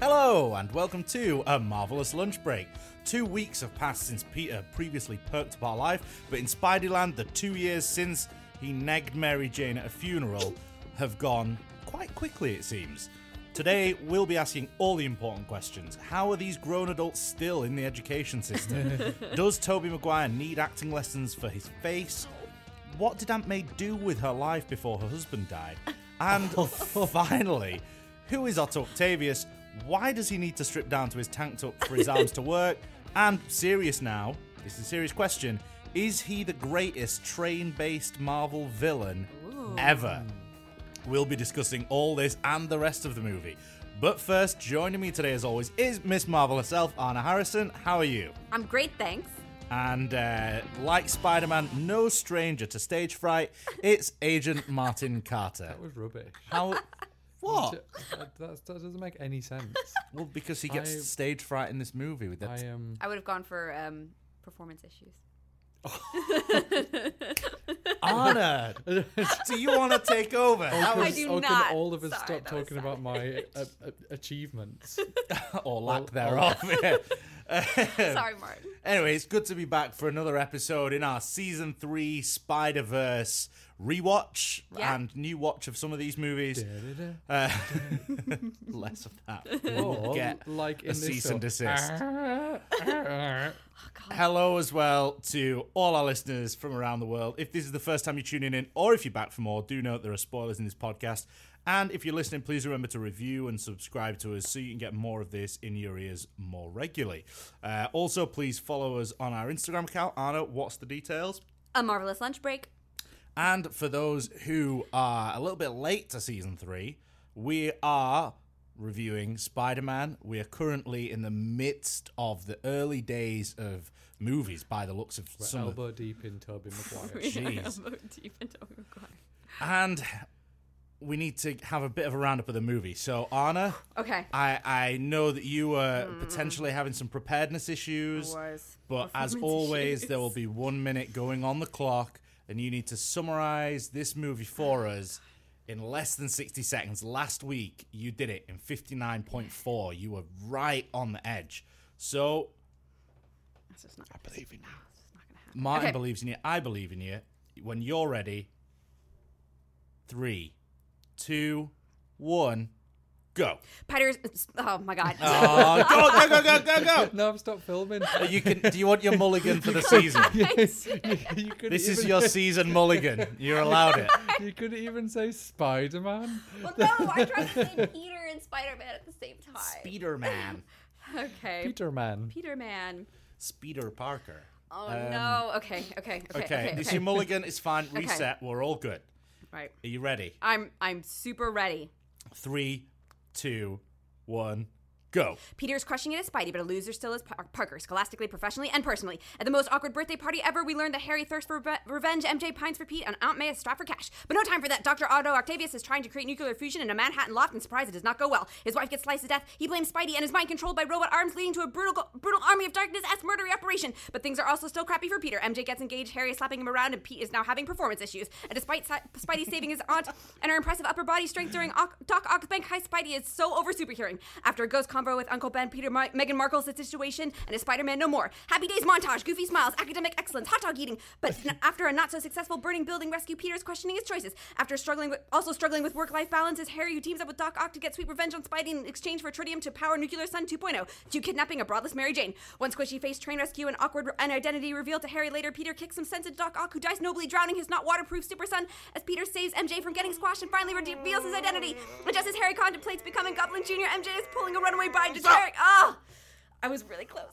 Hello, and welcome to A Marvelous Lunch Break. 2 weeks have passed since Peter previously perked up our life, but in Spideyland, the 2 years since he negged Mary Jane at a funeral have gone quite quickly, it seems. Today, we'll be asking all the important questions. How are these grown adults still in the education system? Does Tobey Maguire need acting lessons for his face? What did Aunt May do with her life before her husband died? And finally, who is Otto Octavius? Why does he need to strip down to his tank top for his arms to work? And serious now, this is a serious question, is he the greatest train-based Marvel villain ever? We'll be discussing all this and the rest of the movie. But first, joining me today as always is Miss Marvel herself, Anna Harrison. How are you? I'm great, thanks. And like Spider-Man, no stranger to stage fright, it's Agent Martin Carter. That was rubbish. How... What? That doesn't make any sense. Well, because he gets stage fright in this movie with that. I would have gone for performance issues. Anna, do you want to take over? I do not. Can all of us Sorry, stop that was talking about my achievements? Or lack thereof. Sorry, Martin. Anyway, it's good to be back for another episode in our Season 3 Spider-Verse rewatch and new watch of some of these movies. Less of that. We'll get like a cease and desist. Oh, Hello as well to all our listeners from around the world. If this is the first time you're tuning in, or if you're back for more, do note there are spoilers in this podcast. And if you're listening, please remember to review and subscribe to us so you can get more of this in your ears more regularly. Also, please follow us on our Instagram account. Anna, what's the details? A Marvelous Lunch Break. And for those who are a little bit late to Season 3, we are reviewing Spider-Man. We are currently in the midst of the early days of movies by the looks of We're elbow deep in Tobey Maguire. Jeez. Elbow deep into Tobey Maguire. And we need to have a bit of a roundup of the movie. So, Anna, Okay. I know that you were potentially having some preparedness issues, but as always, there will be 1 minute going on the clock, and you need to summarize this movie for us in less than 60 seconds. Last week, you did it in 59.4. You were right on the edge. So, I believe in you. Martin believes in you. I believe in you. When you're ready, 3, 2, 1, go. Oh my God. Go. No, I've stopped filming. Do you want your mulligan for the season? This is your say, season mulligan. You're allowed it. You couldn't even say Spider-Man. Well, no, I tried to say Peter and Spider-Man at the same time. Speederman. Okay. Peterman. Peterman. Speeder Parker. Oh no. Okay. This is your mulligan. It's fine. Reset. We're all good. Right. Are you ready? I'm super ready. 3, 2, 1, go. Peter's crushing it as Spidey, but a loser still is Parker, scholastically, professionally, and personally. At the most awkward birthday party ever, we learned that Harry thirsts for revenge, MJ pines for Pete, and Aunt May is strapped for cash. But no time for that. Dr. Otto Octavius is trying to create nuclear fusion in a Manhattan loft, and surprise, it does not go well. His wife gets sliced to death. He blames Spidey and his mind controlled by robot arms, leading to a brutal army of darkness-esque murdery operation. But things are also still crappy for Peter. MJ gets engaged, Harry is slapping him around, and Pete is now having performance issues. And despite Spidey saving his aunt and her impressive upper body strength during Doc Ock's bank heist, Spidey is so over superhearing. After a ghost convo with Uncle Ben, Peter, Meghan Markle's the situation, and his Spider-Man no more. Happy Days montage, goofy smiles, academic excellence, hot dog eating. But after a not-so-successful burning building rescue, Peter's questioning his choices. After struggling with work-life balance, is Harry, who teams up with Doc Ock to get sweet revenge on Spidey in exchange for tritium to power Nuclear Sun 2.0, to kidnapping a broadless Mary Jane. One squishy face train rescue and awkward identity revealed to Harry later, Peter kicks some sense into Doc Ock, who dies nobly drowning his not-waterproof super son, as Peter saves MJ from getting squashed and finally reveals his identity. And just as Harry contemplates becoming Goblin Jr., MJ is pulling a runaway bride to Harry. I was really close.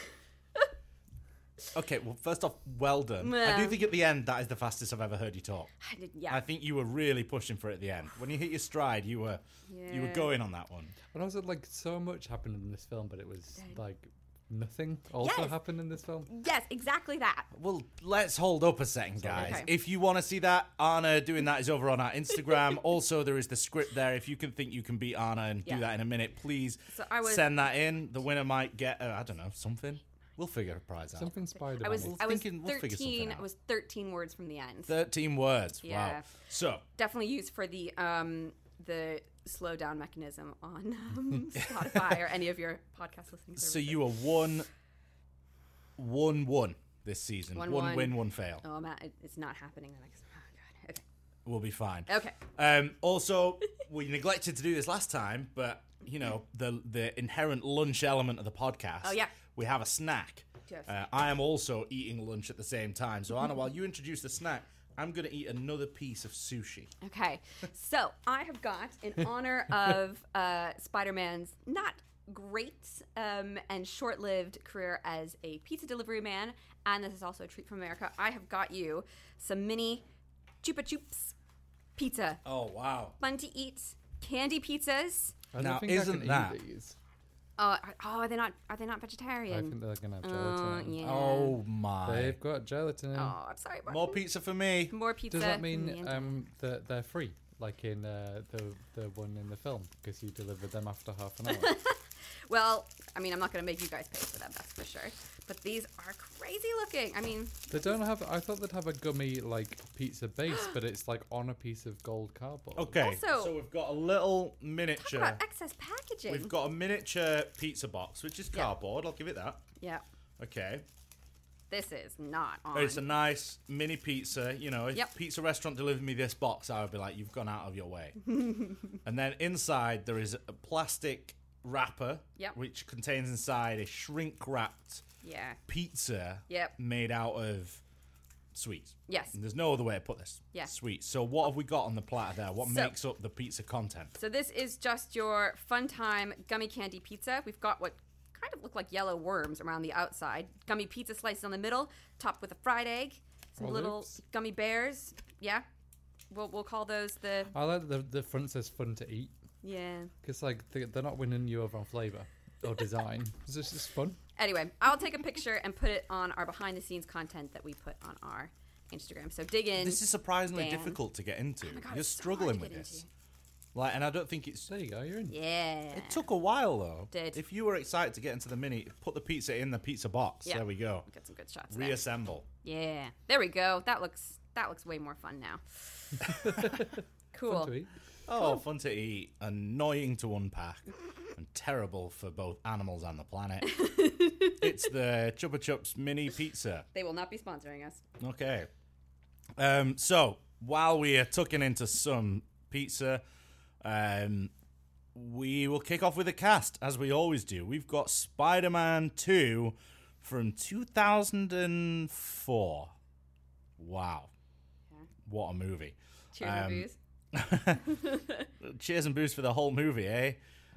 Okay, well, first off, well done. I do think at the end, that is the fastest I've ever heard you talk. I think you were really pushing for it at the end. When you hit your stride, you were going on that one. And also, like, so much happened in this film, but it was, like, nothing also happened in this film. Yes, exactly that. Well, let's hold up a second, guys. Okay. If you want to see that, Anna doing that is over on our Instagram. Also, there is the script there. If you think you can beat Anna and do that in a minute, please send that in. The winner might get, I don't know, something. We'll figure a prize out. Something Spider-Man. I was we'll figure something 13. out. I was 13 words from the end. 13 words. Yeah. Wow. So Definitely used for the slow down mechanism on Spotify or any of your podcast listening services. So you are 1-1 this season. 1 win, 1 fail. Oh, Matt, it's not happening the next. Oh, God. Okay. We'll be fine. Okay. Also, we neglected to do this last time, but you know the inherent lunch element of the podcast. Oh, yeah. We have a snack. Yes. I am also eating lunch at the same time. So Anna, while you introduce the snack, I'm going to eat another piece of sushi. Okay, so I have got, in honor of Spider-Man's not great and short-lived career as a pizza delivery man, and this is also a treat from America, I have got you some mini Chupa Chups pizza. Oh, wow. Fun to eat candy pizzas. I don't Now, think isn't I that- can eat these. Are they not I vegetarian? think they're gonna have gelatin. Yeah. Oh, my. They've got gelatin. Oh, I'm sorry, Martin. More pizza for me. More pizza. Does that for mean me and- that they're free, like in the one in the film, because you delivered them after half an hour? Well, I mean, I'm not going to make you guys pay for them, that's for sure. But these are crazy looking. I mean, They don't have. I thought they'd have a gummy like pizza base, but it's like on a piece of gold cardboard. Okay, Also- so we've got a little talk miniature. about excess packaging. We've got a miniature pizza box, which is cardboard. I'll give it that. Yeah, Okay. this is not on. It's a nice mini pizza. You know, if Yep. pizza restaurant delivered me this box, I would be like, you've gone out of your way. And then inside there is a plastic wrapper, Yep. which contains inside a shrink wrapped Yeah. pizza Yep. made out of sweets. Yes. And there's no other way to put this. Yeah. Sweets. So what have we got on the platter there? What So- makes up the pizza content? So this is just your Fun Time gummy candy pizza. We've got what kind of look like yellow worms around the outside. Gummy pizza slices on the middle, topped with a fried egg. Some little Olives. gummy bears. Yeah. We'll call those the I like the front says "fun to eat" yeah. because like they're not winning you over on flavor or design. It's just fun. Anyway, I'll take a picture and put it on our behind the scenes content that we put on our Instagram. So dig in. This is surprisingly Dan. difficult to get into. Oh my God, You're it's so struggling hard with to get this. into. Like, and I don't think it's. There you go. You're in. Yeah. It took a while though. Did. If you were excited to get into the mini, put the pizza in the pizza box. Yeah. There we go. Get some good shots there. Reassemble. Yeah. There we go. That looks way more fun now. Cool. Fun to eat. Oh, fun to eat, annoying to unpack, and terrible for both animals and the planet. It's the Chupa Chups mini pizza. They will not be sponsoring us. Okay. So while we are tucking into some pizza, we will kick off with a cast as we always do. We've got Spider-Man 2 from 2004. Wow. Yeah. What a movie. Cheers and booze. Cheers and booze for the whole movie, eh?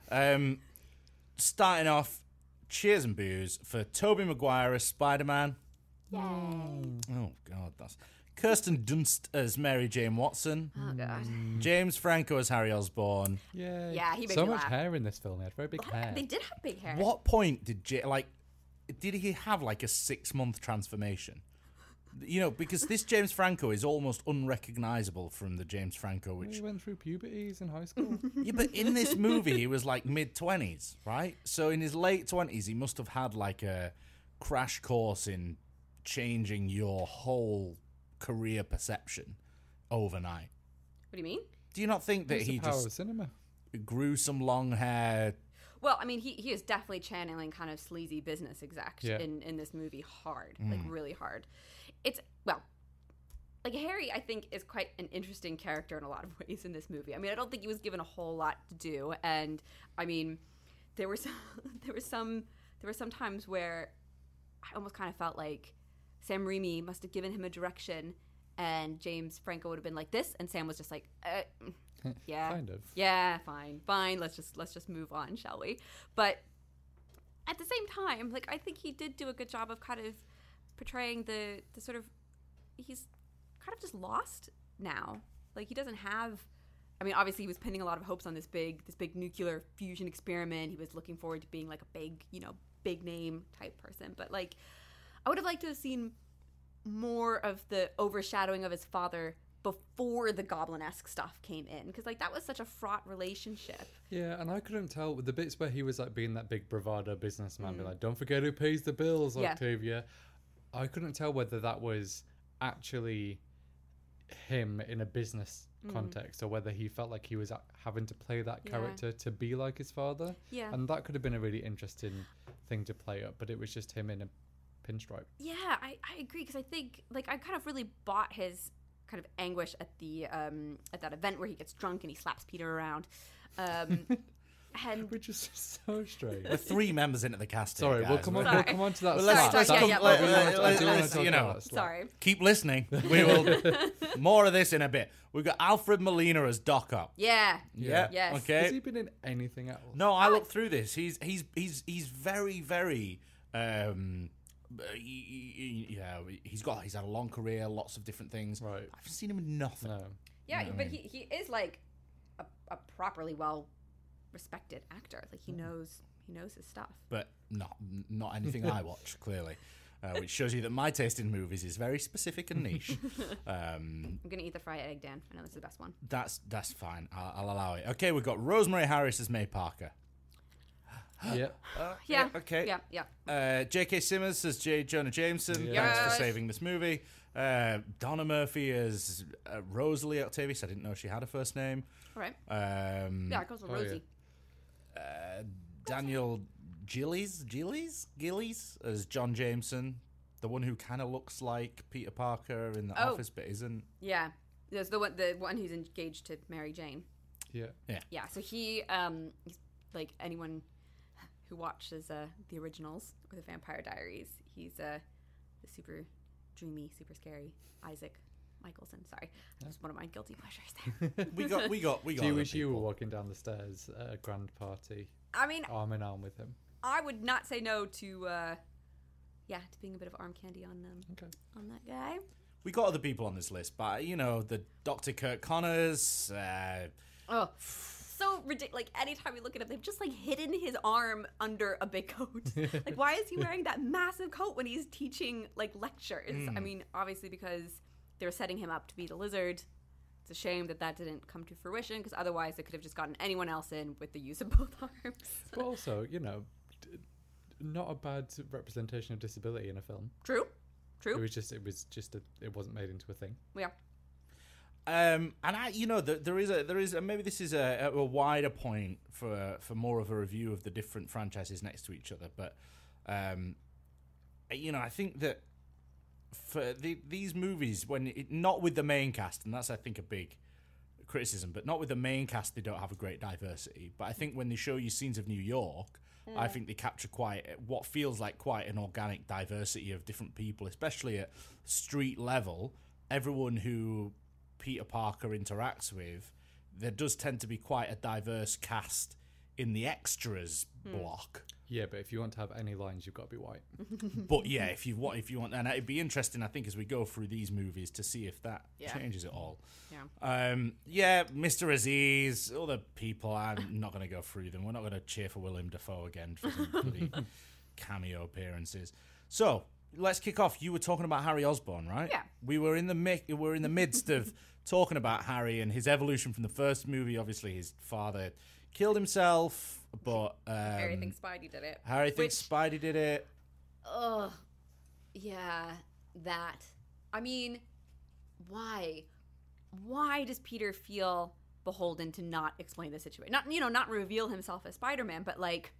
Starting off, cheers and booze for Tobey Maguire as Spider-Man. Yay. Oh, God, that's... Kirsten Dunst as Mary Jane Watson. Oh, God. James Franco as Harry Osborn. Yeah. Yeah, he made so me much laugh. hair in this film. He had very big hair. They did have big hair. What point did did he have like a 6-month transformation? You know, because this James Franco is almost unrecognizable from the James Franco which... He went through puberty. He's in high school. Yeah, but in this movie, he was like mid-20s, right? So in his late 20s, he must have had like a crash course in changing your whole career perception overnight. What do you mean? Do you not think that It's the he power of just cinema. grew some long hair? Well, I mean, he is definitely channeling kind of sleazy business exec Yeah. in this movie hard, like really hard. It's, well, like Harry, I think, is quite an interesting character in a lot of ways in this movie. I mean, I don't think he was given a whole lot to do, and I mean, there were some times where I almost kind of felt like Sam Raimi must have given him a direction, and James Franco would have been like this, and Sam was just like, yeah, Kind of. yeah, fine. Let's just move on, shall we? But at the same time, like I think he did do a good job of kind of portraying the sort of he's kind of just lost now. Like he doesn't have. I mean, obviously he was pinning a lot of hopes on this big nuclear fusion experiment. He was looking forward to being like a big name type person. But like, I would have liked to have seen more of the overshadowing of his father before the goblin-esque stuff came in, because like that was such a fraught relationship. Yeah, and I couldn't tell with the bits where he was like being that big bravado businessman, be like, "Don't forget who pays the bills, Yeah. Octavia." I couldn't tell whether that was actually him in a business context, or whether he felt like he was having to play that character to be like his father. Yeah. And that could have been a really interesting thing to play up, but it was just him in a pinstripe. Yeah, I agree, because I think, like, I kind of really bought his kind of anguish at the at that event where he gets drunk and he slaps Peter around. And Which is so strange. We're 3 members into the cast. Sorry, here, we'll guys. come on. Sorry. We'll come on to that. Well, slap. let's Sorry, come- yeah, let- yeah, let- I do wanna let's, talk you know, about that slap. sorry. keep listening. We will more of this in a bit. We've got Alfred Molina as Doc Ock. Yeah. Yeah. Yes. Okay. Has he been in anything else? No, I looked through this. He's very very. He's had a long career, lots of different things. Right. I've seen him in nothing. No. Yeah, but he is like a properly well respected actor. Like he knows his stuff. But not anything I watch, clearly. Which shows you that my taste in movies is very specific and niche. I'm gonna eat the fried egg, Dan. I know this is the best one. That's fine. I'll allow it. Okay, we've got Rosemary Harris as May Parker. Yeah. Yeah. Okay. Yeah. J.K. Simmons as J. Jonah Jameson. Yeah. Thanks for Yes. saving this movie. Donna Murphy as Rosalie Octavius. I didn't know she had a first name. All right. Yeah, Yeah, it goes with Rosie. Daniel Gillies as John Jameson, the one who kind of looks like Peter Parker in The Office but isn't. Yeah. There's the one who's engaged to Mary Jane. Yeah. Yeah. So he's like anyone who watches the originals or the Vampire Diaries. He's the super dreamy, super scary Isaac Michelson. Sorry, that's one of my guilty pleasures there. We got. Do you other wish you were people. walking down the stairs at a grand party, I mean, arm in arm with him? I would not say no to being a bit of arm candy on Okay. on that guy. We got other people on this list, but the Dr. Kirk Connors. Oh, so ridiculous! Like anytime we look at him, they've just like hidden his arm under a big coat. Like, why is he wearing that massive coat when he's teaching like lectures? I mean, obviously because they were setting him up to be the Lizard. It's a shame that didn't come to fruition, because otherwise they could have just gotten anyone else in with the use of both arms. But also, not a bad representation of disability in a film. True. It wasn't made into a thing. Yeah. And there is maybe this is a wider point for more of a review of the different franchises next to each other, but I think that for these movies, not with the main cast, and that's I think a big criticism, but not with the main cast, they don't have a great diversity. But I think when they show you scenes of New York, I think they capture what feels like quite an organic diversity of different people, especially at street level. Everyone who Peter Parker interacts with, there does tend to be quite a diverse cast in the extras block. Yeah, but if you want to have any lines, you've got to be white. But yeah, if you want, and it'd be interesting, I think, as we go through these movies to see if that changes it all. Yeah. Mr. Aziz, other people. I'm not going to go through them. We're not going to cheer for Willem Dafoe again for some bloody cameo appearances. So let's kick off. You were talking about Harry Osborn, right? Yeah. We were in the midst of talking about Harry and his evolution from the first movie. Obviously, his father killed himself, but Harry thinks Spidey did it. Harry thinks Spidey did it. Ugh. Yeah, that. I mean, why? Why does Peter feel beholden to not explain the situation? Not reveal himself as Spider-Man, but like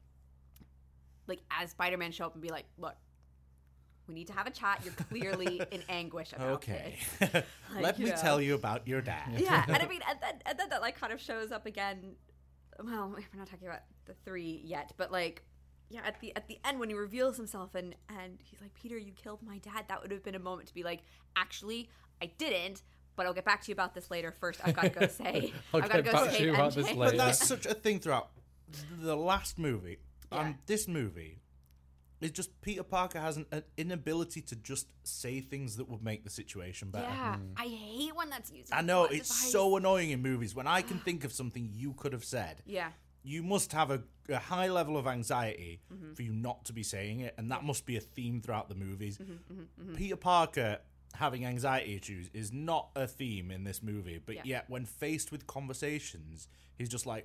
as Spider-Man show up and be like, look, we need to have a chat. You're clearly in anguish about this. Let me tell you about your dad. Yeah, and I mean, and then that like kind of shows up again. Well, we're not talking about the 3 yet, but like, yeah, at the end when he reveals himself and he's like, Peter, you killed my dad. That would have been a moment to be like, actually, I didn't, but I'll get back to you about this later. First, I've got to go say, I'll get back to you about this MJ. later. But that's such a thing throughout the last movie and this movie. It's just Peter Parker has an inability to just say things that would make the situation better. Yeah, I hate when that's used. I know, it's so annoying in movies. When I can think of something you could have said, you must have a high level of anxiety for you not to be saying it, and that must be a theme throughout the movies. Peter Parker having anxiety issues is not a theme in this movie, but yet when faced with conversations, he's just like...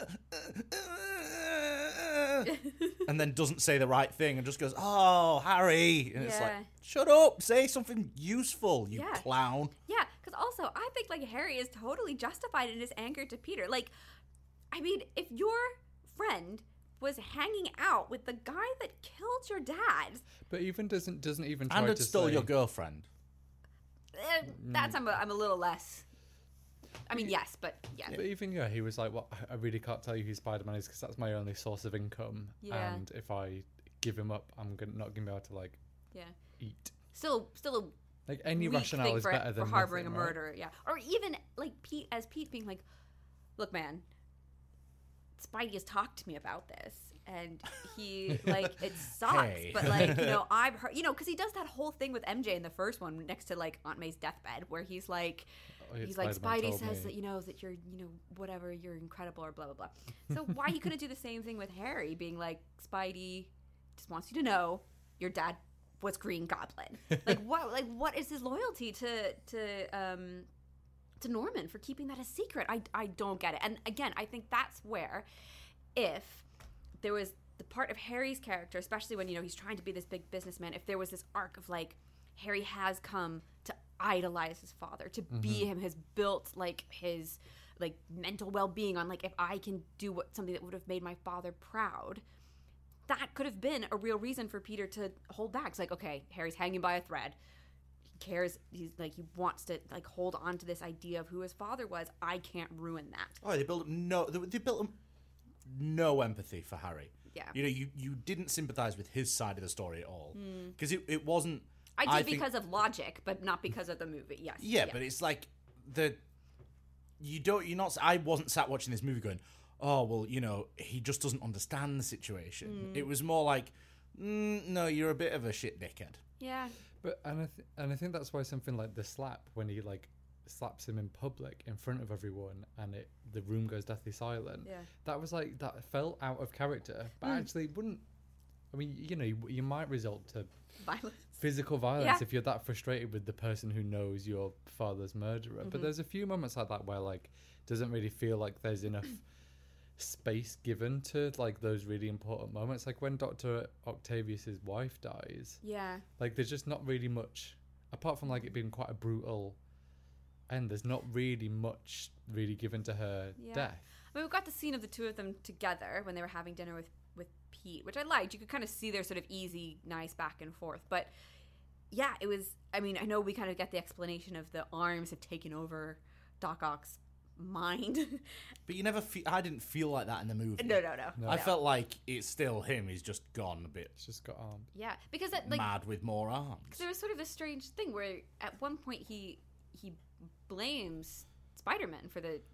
and then doesn't say the right thing and just goes, oh, Harry. And it's like, shut up, say something useful, you clown. Yeah, because Because also, I think like Harry is totally justified in his anger to Peter. Like, I mean, if your friend was hanging out with the guy that killed your dad, But even doesn't even try And to it's still say, your girlfriend. that's I'm a little less. I mean, yes, but yeah. But even he was like, "Well, I really can't tell you who Spider-Man is because that's my only source of income. Yeah. And if I give him up, I'm not gonna be able to like Yeah. eat. Still a Like any weak rationale thing is better than for harboring nothing, a right? murderer, yeah. Or even like Pete being like, "Look, man, Spidey has talked to me about this, and he like it sucks, Hey. but like I've heard because he does that whole thing with MJ in the first one next to like Aunt May's deathbed, where he's like." Oh, yeah, He's like, Spider-Man Spidey told says me. that you're whatever, you're incredible or blah blah blah. So why he couldn't do the same thing with Harry, being like, Spidey just wants you to know your dad was Green Goblin. what is his loyalty to Norman for keeping that a secret? I don't get it. And again, I think that's where if there was the part of Harry's character, especially when he's trying to be this big businessman, if there was this arc of like Harry has come to idolize his father, to be him, has built like his like mental well-being on like, if I can do something that would have made my father proud, that could have been a real reason for Peter to hold back. It's like, okay, Harry's hanging by a thread. He cares. He wants to like hold on to this idea of who his father was. I can't ruin that. Oh, they built no empathy for Harry. Yeah. You didn't sympathize with his side of the story at all because it wasn't. I did because of logic, but not because of the movie. Yes. Yeah, but it's like I wasn't sat watching this movie going, oh well, he just doesn't understand the situation. It was more like, no, you're a bit of a shit dickhead. Yeah. But I think that's why something like the slap, when he like slaps him in public in front of everyone and the room goes deathly silent. Yeah. That was like, that felt out of character, but actually wouldn't. I mean, you might result to Violence. physical violence Yeah. if you're that frustrated with the person who knows your father's murderer. But there's a few moments like that where like doesn't really feel like there's enough space given to like those really important moments, like when Dr. Octavius's wife dies. Yeah. Like there's just not really much, apart from like it being quite a brutal end, there's not really much really given to her Yeah. death. I mean, we've got the scene of the two of them together when they were having dinner with Pete, which I liked. You could kind of see their sort of easy, nice back and forth. But yeah, it was, I mean, I know we kind of get the explanation of the arms have taken over Doc Ock's mind. But you never I didn't feel like that in the movie. No. I felt like it's still him. He's just gone a bit It's just got armed. Yeah, because that, like, mad with more arms. there was sort of this strange thing where at one point he blames Spider-Man for the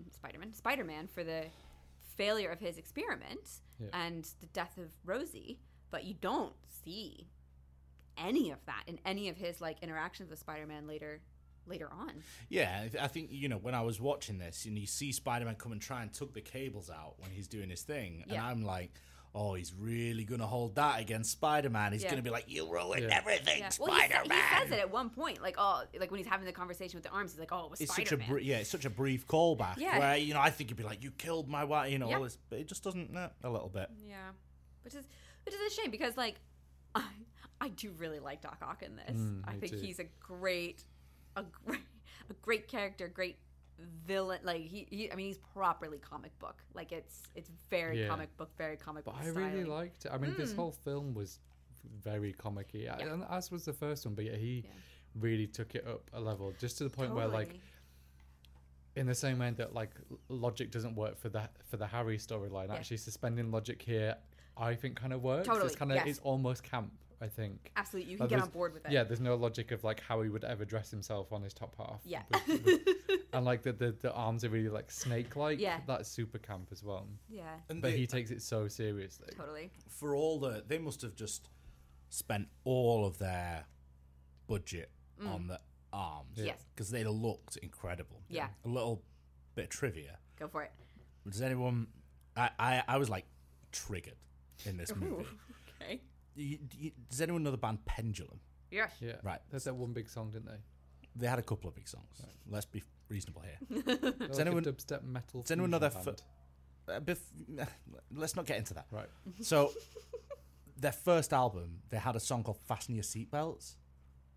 failure of his experiment and the death of Rosie, but you don't see any of that in any of his like interactions with Spider-Man later on. Yeah, I think, when I was watching this and you see Spider-Man come and try and tug the cables out when he's doing his thing, and I'm like, oh, he's really going to hold that against Spider-Man. He's going to be like, you ruined everything, Spider-Man. Well, he says it at one point, like, oh, like when he's having the conversation with the arms, he's like, oh, it was It's Spider-Man. it's such a brief callback Yeah. where, I think you'd be like, you killed my wife, all this, but it just doesn't, a little bit. Yeah, which is a shame because like I do really like Doc Ock in this. I think too. he's a great character, great villain. Like he I mean, he's properly comic book. Like it's very comic book, very comic book. But I really styling. liked it. I mean, this whole film was very comic-y, and as was the first one, but yet he really took it up a level, just to the point where like, Totally. in the same way that like logic doesn't work for the Harry storyline, actually suspending logic here I think kind of works. Totally, It's kind of yes. it's almost camp, I think. Absolutely, you can Like, get there's- on board with it. Yeah, there's no logic of like how he would ever dress himself on his top half. Yeah. And like the arms are really like snake-like. Yeah. That's super camp as well. Yeah, And But they- he takes it so seriously. totally. for all they must have just spent all of their budget on the arms. Yes. Because they looked incredible. Yeah. A little bit of trivia. Go for it. Does anyone... I was like triggered in this movie. Okay. Does anyone know the band Pendulum? Yes. Yeah. Right. They had that one big song, didn't they? They had a couple of big songs. Let's be reasonable here. They're like anyone- a dubstep metal? Does anyone know their... fusion band. Let's not get into that. Right. So, their first album, they had a song called Fasten Your Seatbelts.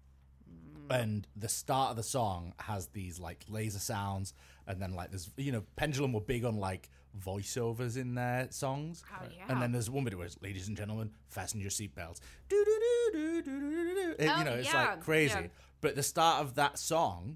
And the start of the song has these like laser sounds, and then like there's Pendulum were big on like voiceovers in their songs. Oh, yeah. And then there's one bit where it's, ladies and gentlemen, fasten your seatbelts. Do do do do do do do. It's yeah, like crazy. yeah. But the start of that song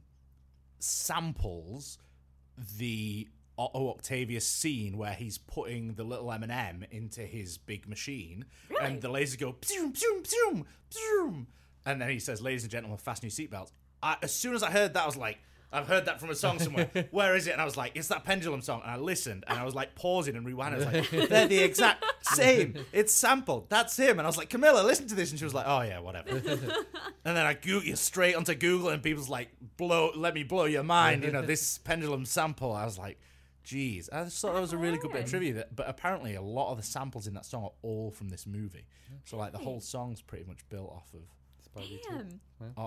samples the Otto Octavius scene where he's putting the little M&M into his big machine, Really? and the lasers go pzoom, pzoom, pzoom, pzoom, and then he says, "Ladies and gentlemen, fasten your seatbelts." As soon as I heard that, I was like, "I've heard that from a song somewhere. Where is it?" And I was like, "It's that Pendulum song." And I listened, and I was like pausing and rewinding. I was like, "They're the exact same. It's sampled. That's him." And I was like, "Camilla, listen to this." And she was like, "Oh yeah, whatever." And then I Google straight onto Google, and people's like, "Let me blow your mind." This Pendulum sample. I was like, "Geez," I just thought that was a really good bit of trivia. But apparently, a lot of the samples in that song are all from this movie. So like the whole song's pretty much built off of. Damn.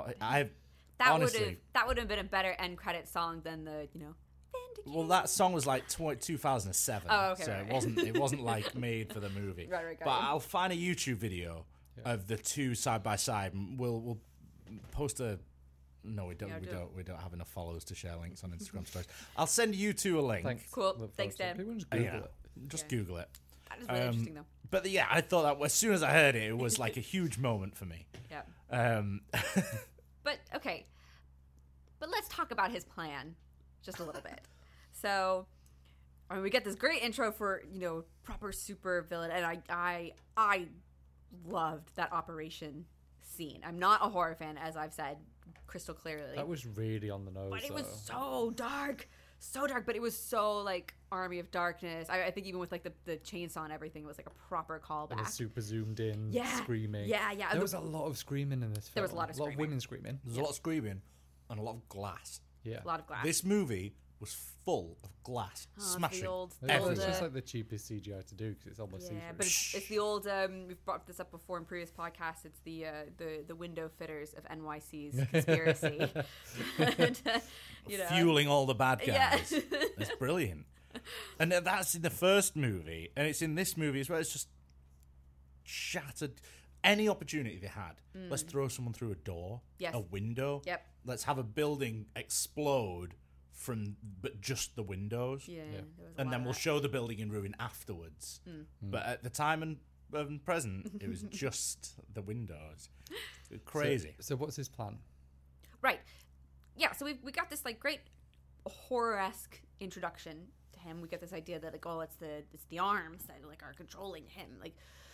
Honestly, That would have been a better end credit song than the Vindicated. well, that song was like 2007, Oh, okay, so right. it wasn't like made for the movie. Right, got But you. I'll find a YouTube video of the two side by side. We'll post a. No, we don't. Yeah, We don't have enough followers to share links on Instagram stories. I'll send you two a link. Thanks. Cool. Look Thanks, forward to it. Dan. People just Google Yeah, it. just Yeah. Google it. That is really interesting though. But yeah, I thought that as soon as I heard it, it was like a huge moment for me. Yeah. Um, But okay. But let's talk about his plan just a little bit. So, we get this great intro for proper super villain, and I loved that operation scene. I'm not a horror fan, as I've said crystal clearly. That was really on the nose. But it was though. so dark, but it was so like Army of Darkness. I think even with like the chainsaw and everything, it was like a proper It callback. was super zoomed in, Yeah. screaming. Yeah, yeah. There was a lot of screaming in this film. There was a lot of screaming. women screaming. there's a lot of screaming and a lot of glass. Yeah. A lot of glass. This movie was full of glass, Oh, it's smashing. the old, Well, it's everywhere. just like the cheapest CGI to do because it's almost yeah, see-through. but it's the old. We've brought this up before in previous podcasts. It's the window fitters of NYC's conspiracy. And, Fueling all the bad Yeah. guys. It's brilliant. And that's in the first movie, and it's in this movie as well. It's just shattered any opportunity they had. Let's throw someone through a door, Yes. a window. Yep. Let's have a building explode but just the windows. Yeah. Yeah. There was a And lot then of we'll that. show the building in ruin afterwards. But at the time and present, it was just the windows. Crazy. So what's his plan? Right. Yeah, so we got this like great horror-esque introduction to him. We get this idea that like, oh, it's the arms that like are controlling him. Like,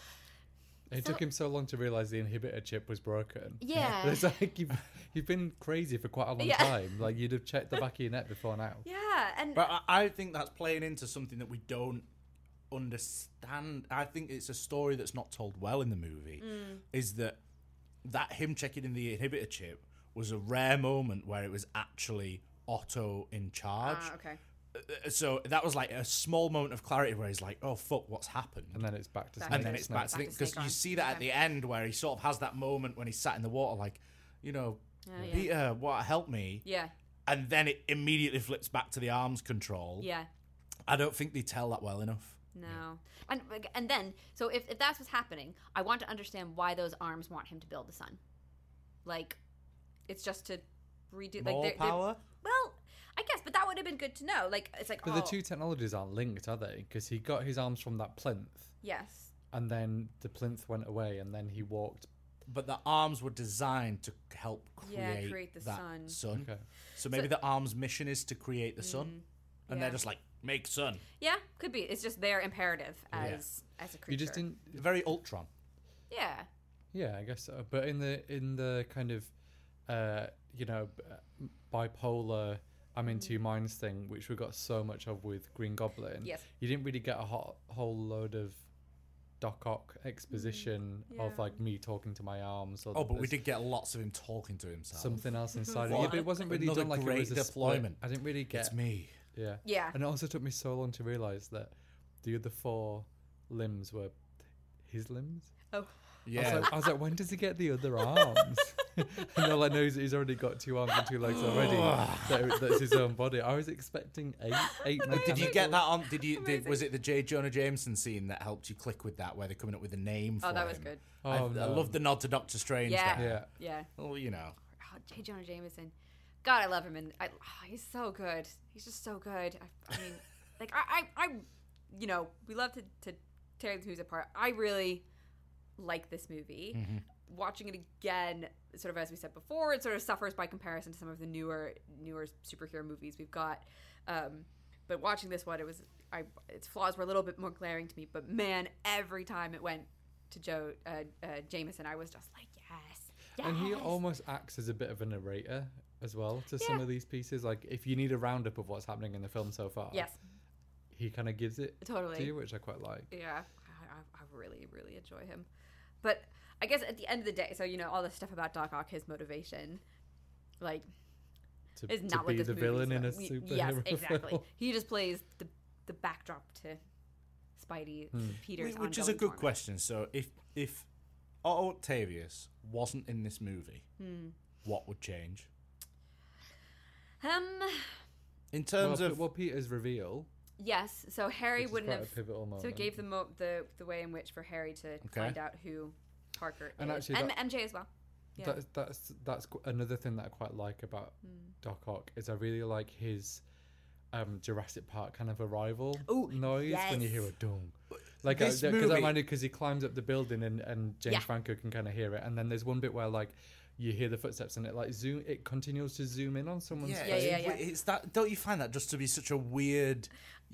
It So- took him so long to realize the inhibitor chip was broken. Yeah. It's like you've been crazy for quite a long Yeah. time. Like you'd have checked the back of your neck before now. yeah, and But I think that's playing into something that we don't understand. I think it's a story that's not told well in the movie. Is that him checking in the inhibitor chip was a rare moment where it was actually Otto in charge. okay. So that was like a small moment of clarity where he's like, "Oh fuck, what's happened?" And then it's back to Back Snake. And then it's back to Back to because Snake you Arm. see that at Okay. the end where he sort of has that moment when he's sat in the water, like, Yeah. Peter, what help me? Yeah, And then it immediately flips back to the arms control. yeah. I don't think they tell that well enough. No. And then, so if that's what's happening, I want to understand why those arms want him to build the sun. Like, it's just to redo... More like power? Well, I guess, but that would have been good to know. Like, it's like, But the two technologies aren't linked, are they? Because he got his arms from that plinth, Yes. and then the plinth went away, and then he walked. But the arms were designed to help create, create the that sun. Okay. So maybe the arms' mission is to create the sun. And yeah. they're just like, make sun. Yeah, could be. It's just their imperative as a creature. You just didn't. Very Ultron. Yeah. Yeah, I guess so. But in the kind of, bipolar, I'm into your minds thing, which we got so much of with Green Goblin. Yes. You didn't really get a whole load of Doc Ock exposition of yeah. like me talking to my arms. Or Oh, but we there's did get lots of him talking to himself. something else inside of What? you. But it wasn't really Another done like it great was a deployment. split. I didn't really get. It's me. Yeah. Yeah. And it also took me so long to realize that the other 4 limbs were his limbs. Oh. Yeah. I was like, when does he get the other arms? And they're like, no, he's already got 2 arms and 2 legs already. That's his own body. I was expecting 8 Did you get mechanical- that on? Was it the J. Jonah Jameson scene that helped you click with that, where they're coming up with a name for Oh, that was him? good. Oh, I no. love the nod to Doctor Strange. Yeah. there. Yeah. Yeah. Well, Oh, J. Jonah Jameson. God, I love him, and he's so good. He's just so good. I mean, like I you know, we love to tear these movies apart. I really like this movie. Mm-hmm. Watching it again, sort of as we said before, it sort of suffers by comparison to some of the newer superhero movies we've got. But watching this one, its flaws were a little bit more glaring to me. But man, every time it went to Jameson, I was just like, yes. And he almost acts as a bit of a narrator as well to some of these pieces. Like, if you need a roundup of what's happening in the film so far, yes, he kind of gives it totally to you, which I quite like. Yeah, I really, really enjoy him. But I guess at the end of the day, so, you know, all this stuff about Doc Ock, his motivation, like, is not to what be this the movie's villain in a about. superhero Yes, exactly. film. He just plays the backdrop to Spidey, Peter's Which is a ongoing good torment. question. So if Otto Octavius wasn't in this movie, what would change? In terms of... Well, Peter's reveal, Yes, so Harry which is wouldn't quite have. a pivotal moment. So it gave the way in which for Harry to find out who Parker And is, actually and MJ as well. Yeah. That's another thing that I quite like about Doc Ock is I really like his Jurassic Park kind of arrival noise when you hear a dong. Like, This because movie- I minded because he climbs up the building and James Franco can kind of hear it, and then there's one bit where like you hear the footsteps and it continues to zoom in on someone's face. Yeah. It's that. Don't you find that just to be such a weird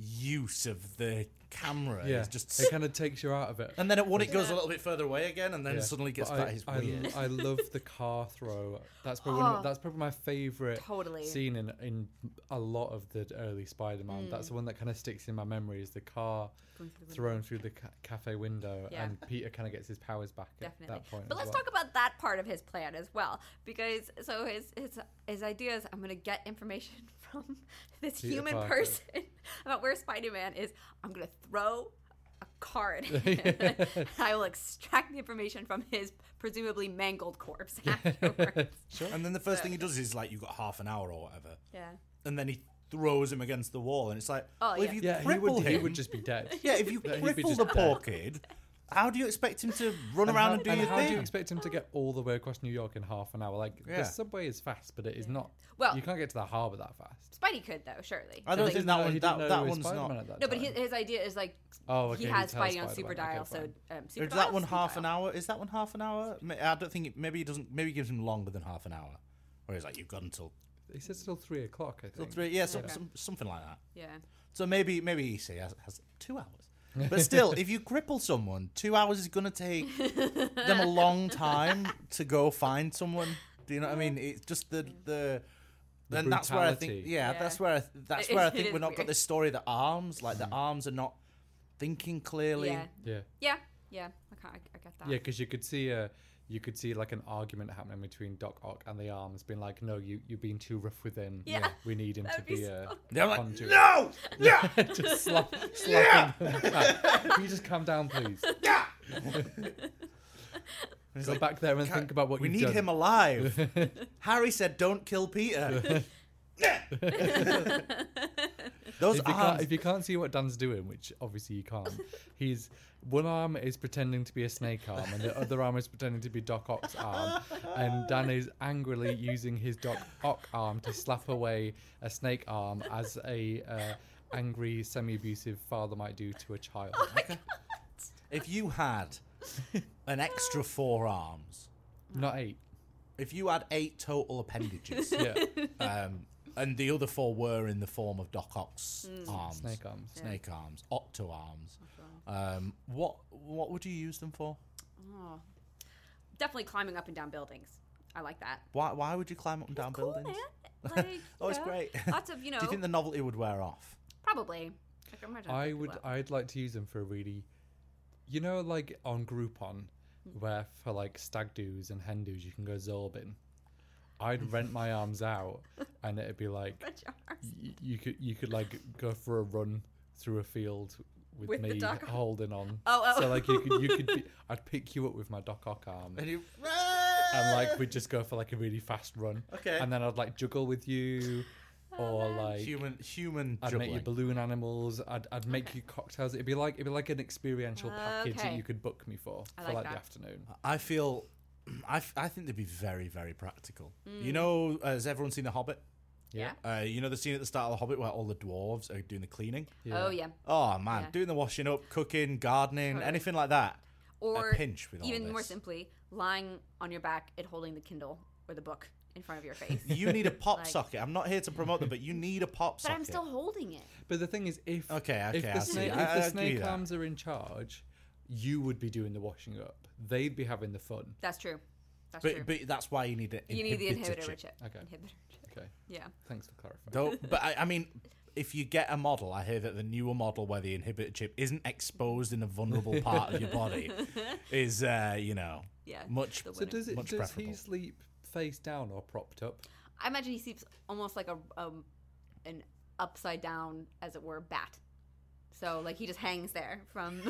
use of the camera? Yeah, It's just... it kind of takes you out of it. And then it goes a little bit further away again, and then Yeah. suddenly gets But back. It's weird. I love the car throw. That's probably that's probably my favorite Totally. scene in a lot of the early Spider-Man. That's the one that kind of sticks in my memory. Is the car Going through the thrown through the cafe window, Yeah. and Peter kind of gets his powers back Definitely. at that point. But as let's well. talk about that part of his plan as well, because so his idea is, I'm going to get information from this Peter human Parker. person about where Spider-Man is. I'm going to throw a card. And I will extract the information from his presumably mangled corpse afterwards. And then the first thing he does is like, you've got half an hour or whatever, Yeah. and then he throws him against the wall, and it's like, Oh, well, if you Yeah, cripple he him, would just be dead. yeah, if you He'd be cripple just the dead. poor kid, how do you expect him to run around and do your how thing? do you expect him to get all the way across New York in half an hour? Like, Yeah. the subway is fast, but it is not. Well- you can't get to the harbour that fast. Spidey could, though, surely. I don't Like, think that No, one. he didn't know That he was one's Spider-Man not. at that No, but time. his idea is like, Oh, okay, he he has tells Spidey on Spider-Man. super Okay, dial, fine. so super Is that dial? one Speed half an dial. hour? Is that one half an hour? I don't think. Maybe he doesn't. Maybe he gives him longer than half an hour. Where he's like, you've got until He says till 3 o'clock, I think. 3. Yeah, Okay. something like that. Yeah. So maybe he has 2 hours. But still, if you cripple someone, 2 hours is going to take them a long time to go find someone. Do you know what I mean? It's just the and that's where I think, brutality. Yeah. that's where I It think is we're not got weird. this story. The arms, like the arms, are not thinking clearly. Yeah. Yeah. Yeah. I get that. Yeah, because you could see like an argument happening between Doc Ock and the arms, being like, "No, you're being too rough with him. Yeah. We need him to That'd be be so- They're like, conduit." no, yeah, Just slap him. Can you just calm down, please? yeah. Go back there and think about what we you've need done. him alive. Harry said, "Don't kill Peter." Those arms. If you can't see what Dan's doing, which obviously you can't, he's one arm is pretending to be a snake arm, and the other arm is pretending to be Doc Ock's arm, and Dan is angrily using his Doc Ock arm to slap away a snake arm, as a angry, semi-abusive father might do to a child. If you had an extra 4 arms, Not 8. if you had 8 total appendages, Yeah, and the other 4 were in the form of Doc Ock's arms, snake arms. Octo arms, what would you use them for? Oh. Definitely climbing up and down buildings. I like that. Why would you climb up and down Cool, buildings? man. Like, Oh, it's you know, great. Lots of, Do you think the novelty would wear off? probably. Like, I'm not trying to pick people up. I'd like to use them for a really, like on Groupon, where for like stag doos and hen doos you can go zorbing. I'd rent my arms out, and it'd be like Rent your arms. you could like go for a run through a field with With the me Doc Ock. holding on. Oh. So like you could be, I'd pick you up with my Doc Ock arm, And you, and like we'd just go for like a really fast run. Okay. And then I'd like juggle with you, or like human I'd make you juggling. balloon animals. I'd make you cocktails. It'd be like an experiential package that Okay. you could book me for I for like like the that. afternoon. I feel I think they'd be very, very practical. You know, has everyone seen The Hobbit? Yeah. You know the scene at the start of The Hobbit where all the dwarves are doing the cleaning? Yeah. Oh, yeah. Oh, man. Yeah. Doing the washing up, cooking, gardening, Totally. anything like that. Or A pinch with all even this. more simply, lying on your back and holding the Kindle or the book in front of your face. You need a pop Like- socket. I'm not here to promote them, but you need a pop But socket. I'm still holding it. But the thing is, if Okay, if the I see. snake, I if the agree snake with that. arms are in charge, you would be doing the washing up. They'd be having the fun. That's true. That's true. But that's why you need an You need the inhibitor chip. chip. Okay. Inhibitor chip. Okay, Yeah. thanks for clarifying. Don't, but I mean, if you get a model, I hear that the newer model where the inhibitor chip isn't exposed in a vulnerable part of your body is, Yeah. much. the So winner. does Much he preferable. sleep face down or propped up? I imagine he sleeps almost like an upside down, as it were, bat. So like he just hangs there from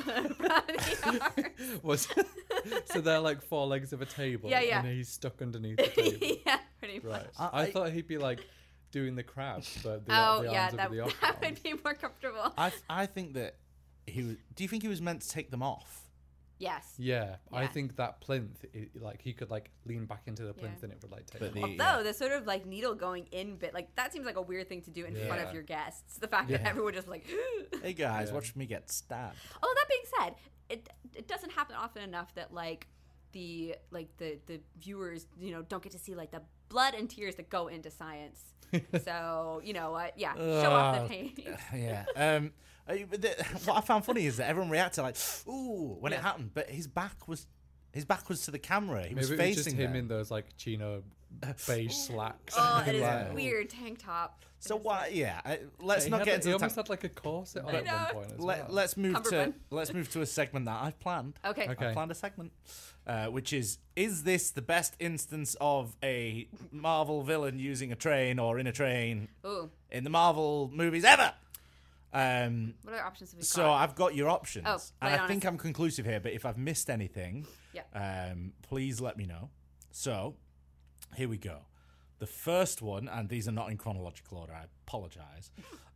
the arms. Was so they're like 4 legs of a table, Yeah, yeah. and he's stuck underneath the table. Yeah, pretty much. Right. I thought he'd be like doing the crab, but the Oh the yeah, arms that, over the off that would arms. be more comfortable. I think that he was. Do you think he was meant to take them off? Yes. Yeah, I Yeah. think that plinth, like he could like lean back into the plinth Yeah. and it would like take. But him. the- Although the sort of like needle going in bit, like that seems like a weird thing to do in front Yeah. of your guests. The fact that Yeah. everyone just like. Hey guys, Yeah. watch me get stabbed. Although that being said, it doesn't happen often enough that like the viewers don't get to see like the blood and tears that go into science. So yeah, show off the pain. Yeah. What I found funny is that everyone reacted like, "Ooh," when it Yeah. happened, but his back was to the camera. He Maybe was it was just facing him them. in those like chino beige slacks. Oh, it is Wow. weird tank top. So It is why? Yeah. Let's He not had, get like, into he the. almost had like a corset on I at know. one point as well. Let's move Cumberbund. to a segment that I've planned. Okay. Okay. I planned a segment, which is this the best instance of a Marvel villain using a train or in a train Ooh, in the Marvel movies ever? what other options have we So got? I've got your options, Oh, and lay it I on think us. I'm conclusive here. But if I've missed anything, Yeah. please let me know. So here we go. The first one, and these are not in chronological order. I apologize.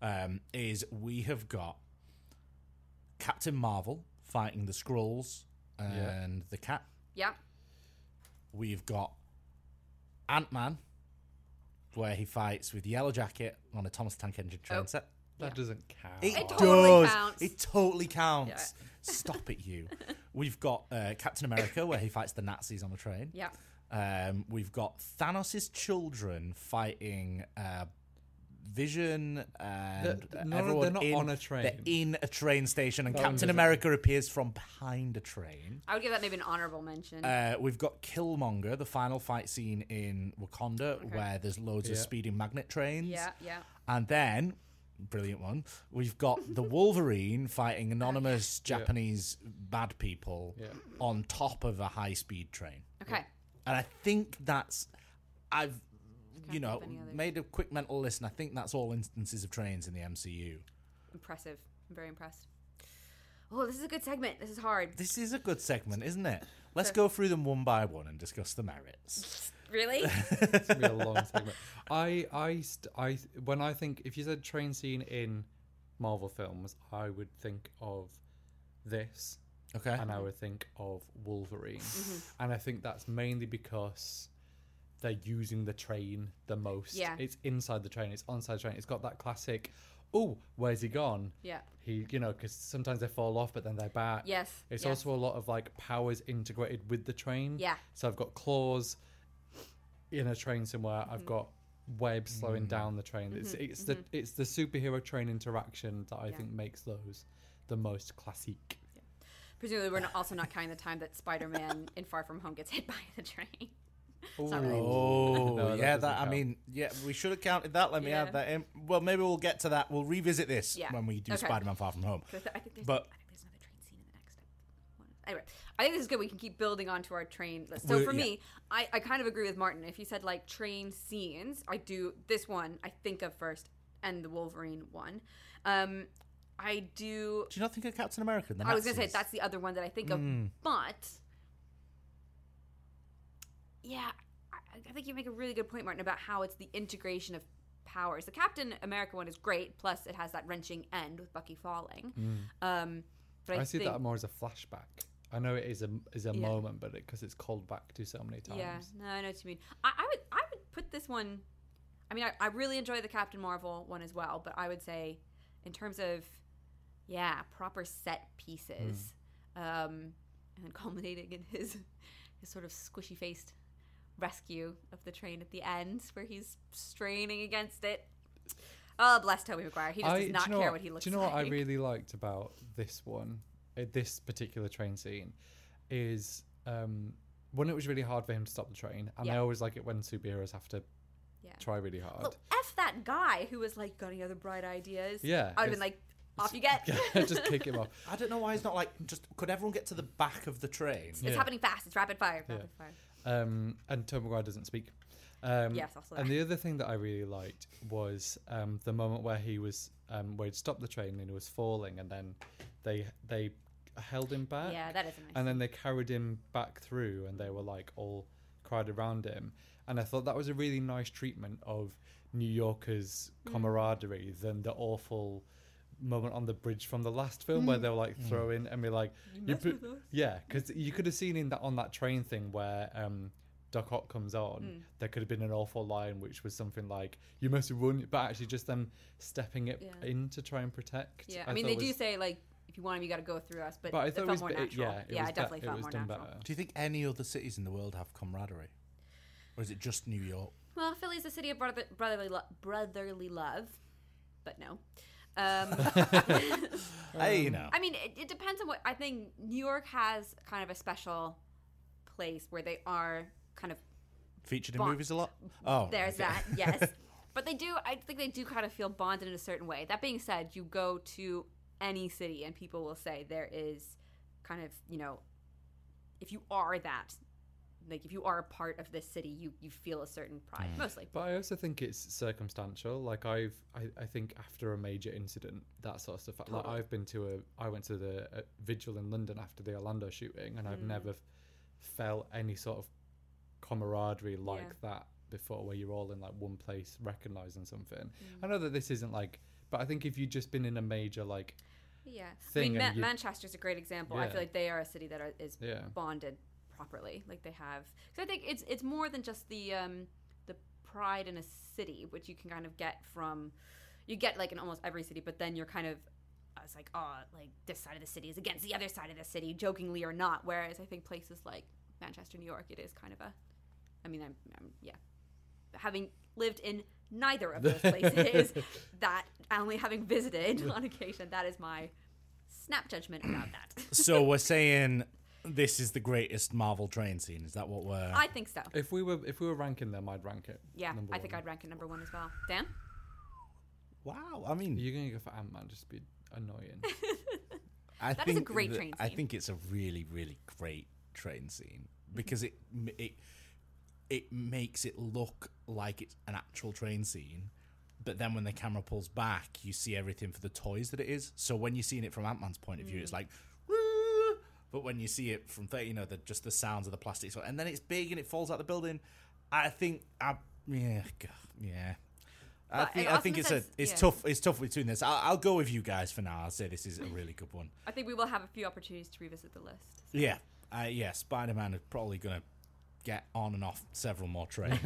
Is we have got Captain Marvel fighting the Skrulls and the Cat. Yeah. We've got Ant-Man, where he fights with Yellow Jacket on a Thomas Tank Engine train Oh. set. That doesn't count. It does. totally counts. It totally counts. Stop it, you. We've got Captain America, where he fights the Nazis on a train. Yeah. We've got Thanos' children fighting Vision and everyone they're not in, on a train. They're in a train station, and That one Captain doesn't- America appears from behind a train. I would give that maybe an honorable mention. We've got Killmonger, the final fight scene in Wakanda, where there's loads of Yeah. speeding magnet trains. yeah. Yeah. And then, brilliant one, we've got the Wolverine fighting anonymous Yeah. Japanese bad people Yeah. on top of a high-speed train. Okay. And I think I've, think of any others. made a quick mental list, and I think that's all instances of trains in the MCU. Impressive. I'm very impressed. Oh, this is a good segment. This is hard. This is a good segment, isn't it? Let's go through them one by one and discuss the merits. Really? It's gonna be a long segment. When I think, if you said train scene in Marvel films, I would think of this, Okay. and I would think of Wolverine, Mm-hmm. and I think that's mainly because they're using the train the most. Yeah. It's inside the train. It's onside the train. It's got that classic. Oh, where's he gone? Yeah. He, because sometimes they fall off, but then they're back. Yes. It's yes. also a lot of like powers integrated with the train. Yeah. So I've got claws in a train somewhere. I've got webs slowing down the train. It's the superhero train interaction that I think makes those the most classique. Presumably, we're also not counting the time that Spider-Man in Far From Home gets hit by the train. Ooh. not right. Oh, No, that yeah, doesn't I count. mean, yeah, we should have counted that. Let me Yeah. add that in. Well, maybe we'll get to that. We'll revisit this Yeah. when we do Okay. Spider-Man Far From Home. I think there's But- another train scene in the next one. Anyway, I think this is good. We can keep building onto our train list. So Well, for yeah. me, I kind of agree with Martin. If you said like train scenes, I do this one I think of first, and the Wolverine one. I do. Do you not think of Captain America? I was gonna say that's the other one that I think of, but yeah, I think you make a really good point, Martin, about how it's the integration of powers. The Captain America one is great, plus it has that wrenching end with Bucky falling. But I see think, that more as a flashback. I know it is a moment, but because it's called back to so many times. Yeah, no, I know what you mean. I would put this one. I mean, I really enjoy the Captain Marvel one as well, but I would say, in terms of, proper set pieces, and culminating in his sort of squishy faced rescue of the train at the end, where he's straining against it. Oh, bless Tobey Maguire. He just does not care what he looks like. Do you know what I really liked about this one, this particular train scene, is when it was really hard for him to stop the train, and I always like it when superheroes have to try really hard. Look, F that guy who was like, got any other bright ideas? Yeah. I'd have been like, off you get. Just kick him off. I don't know why he's not like, just could everyone get to the back of the train? It's happening fast. It's rapid fire. Rapid fire. And Tobey Maguire doesn't speak. Yes, also. And the other thing that I really liked was the moment where he was where he'd stopped the train and he was falling, and then they held him back. Yeah, that is nice. And then they carried him back through, and they were like all cried around him. And I thought that was a really nice treatment of New Yorkers' camaraderie than the awful moment on the bridge from the last film where they were like throwing and be like, because you could have seen on that train thing where Doc Ock comes on, there could have been an awful line which was something like, you must have run, but actually just them stepping it in to try and protect. Yeah, I mean, they do say, like, if you want him, you got to go through us, but I it thought felt more natural. it definitely felt more done natural. better. Do you think any other cities in the world have camaraderie? Or is it just New York? Well, Philly's a city of brotherly love, but no. Hey, you know. I mean, it depends on what. I think New York has kind of a special place where they are kind of Featured in movies a lot? Oh. There's that, yes. But I think they do kind of feel bonded in a certain way. That being said, you go to any city and people will say there is kind of, if you are that, like if you are a part of this city, you feel a certain pride, mostly. But I also think it's circumstantial. Like I think after a major incident, that sort of stuff. Totally. Like I went to the vigil in London after the Orlando shooting, and I've never felt any sort of camaraderie like that before, where you're all in like one place recognizing something. I know that this isn't like, but I think if you've just been in a major like thing, I mean, Manchester's a great example. I feel like they are a city that is bonded properly, like they have. So I think it's more than just the pride in a city, which you can kind of get from, you get like in almost every city, but then you're kind of, it's like, oh, like this side of the city is against the other side of the city, jokingly or not. Whereas I think places like Manchester, New York, it is kind of a, I mean, I'm having lived in neither of those places, that only having visited on occasion, that is my snap judgment about that. So we're saying this is the greatest Marvel train scene. Is that what we're? I think so. If we were ranking them, I'd rank it. Yeah, I think I'd rank it number one as well. Dan? Wow, I mean, you're gonna go for Ant-Man, just be annoying. That is a great train scene. I think it's a really, really great train scene because it makes it look like it's an actual train scene, but then when the camera pulls back, you see everything for the toys that it is. So when you're seeing it from Ant-Man's point of view, it's like, woo! But when you see it from just the sounds of the plastic, and then it's big and it falls out the building. I think, I think it's tough. It's tough between this. I'll go with you guys for now. I'll say this is a really good one. I think we will have a few opportunities to revisit the list. So. Yeah. Spider-Man is probably going to get on and off several more trains.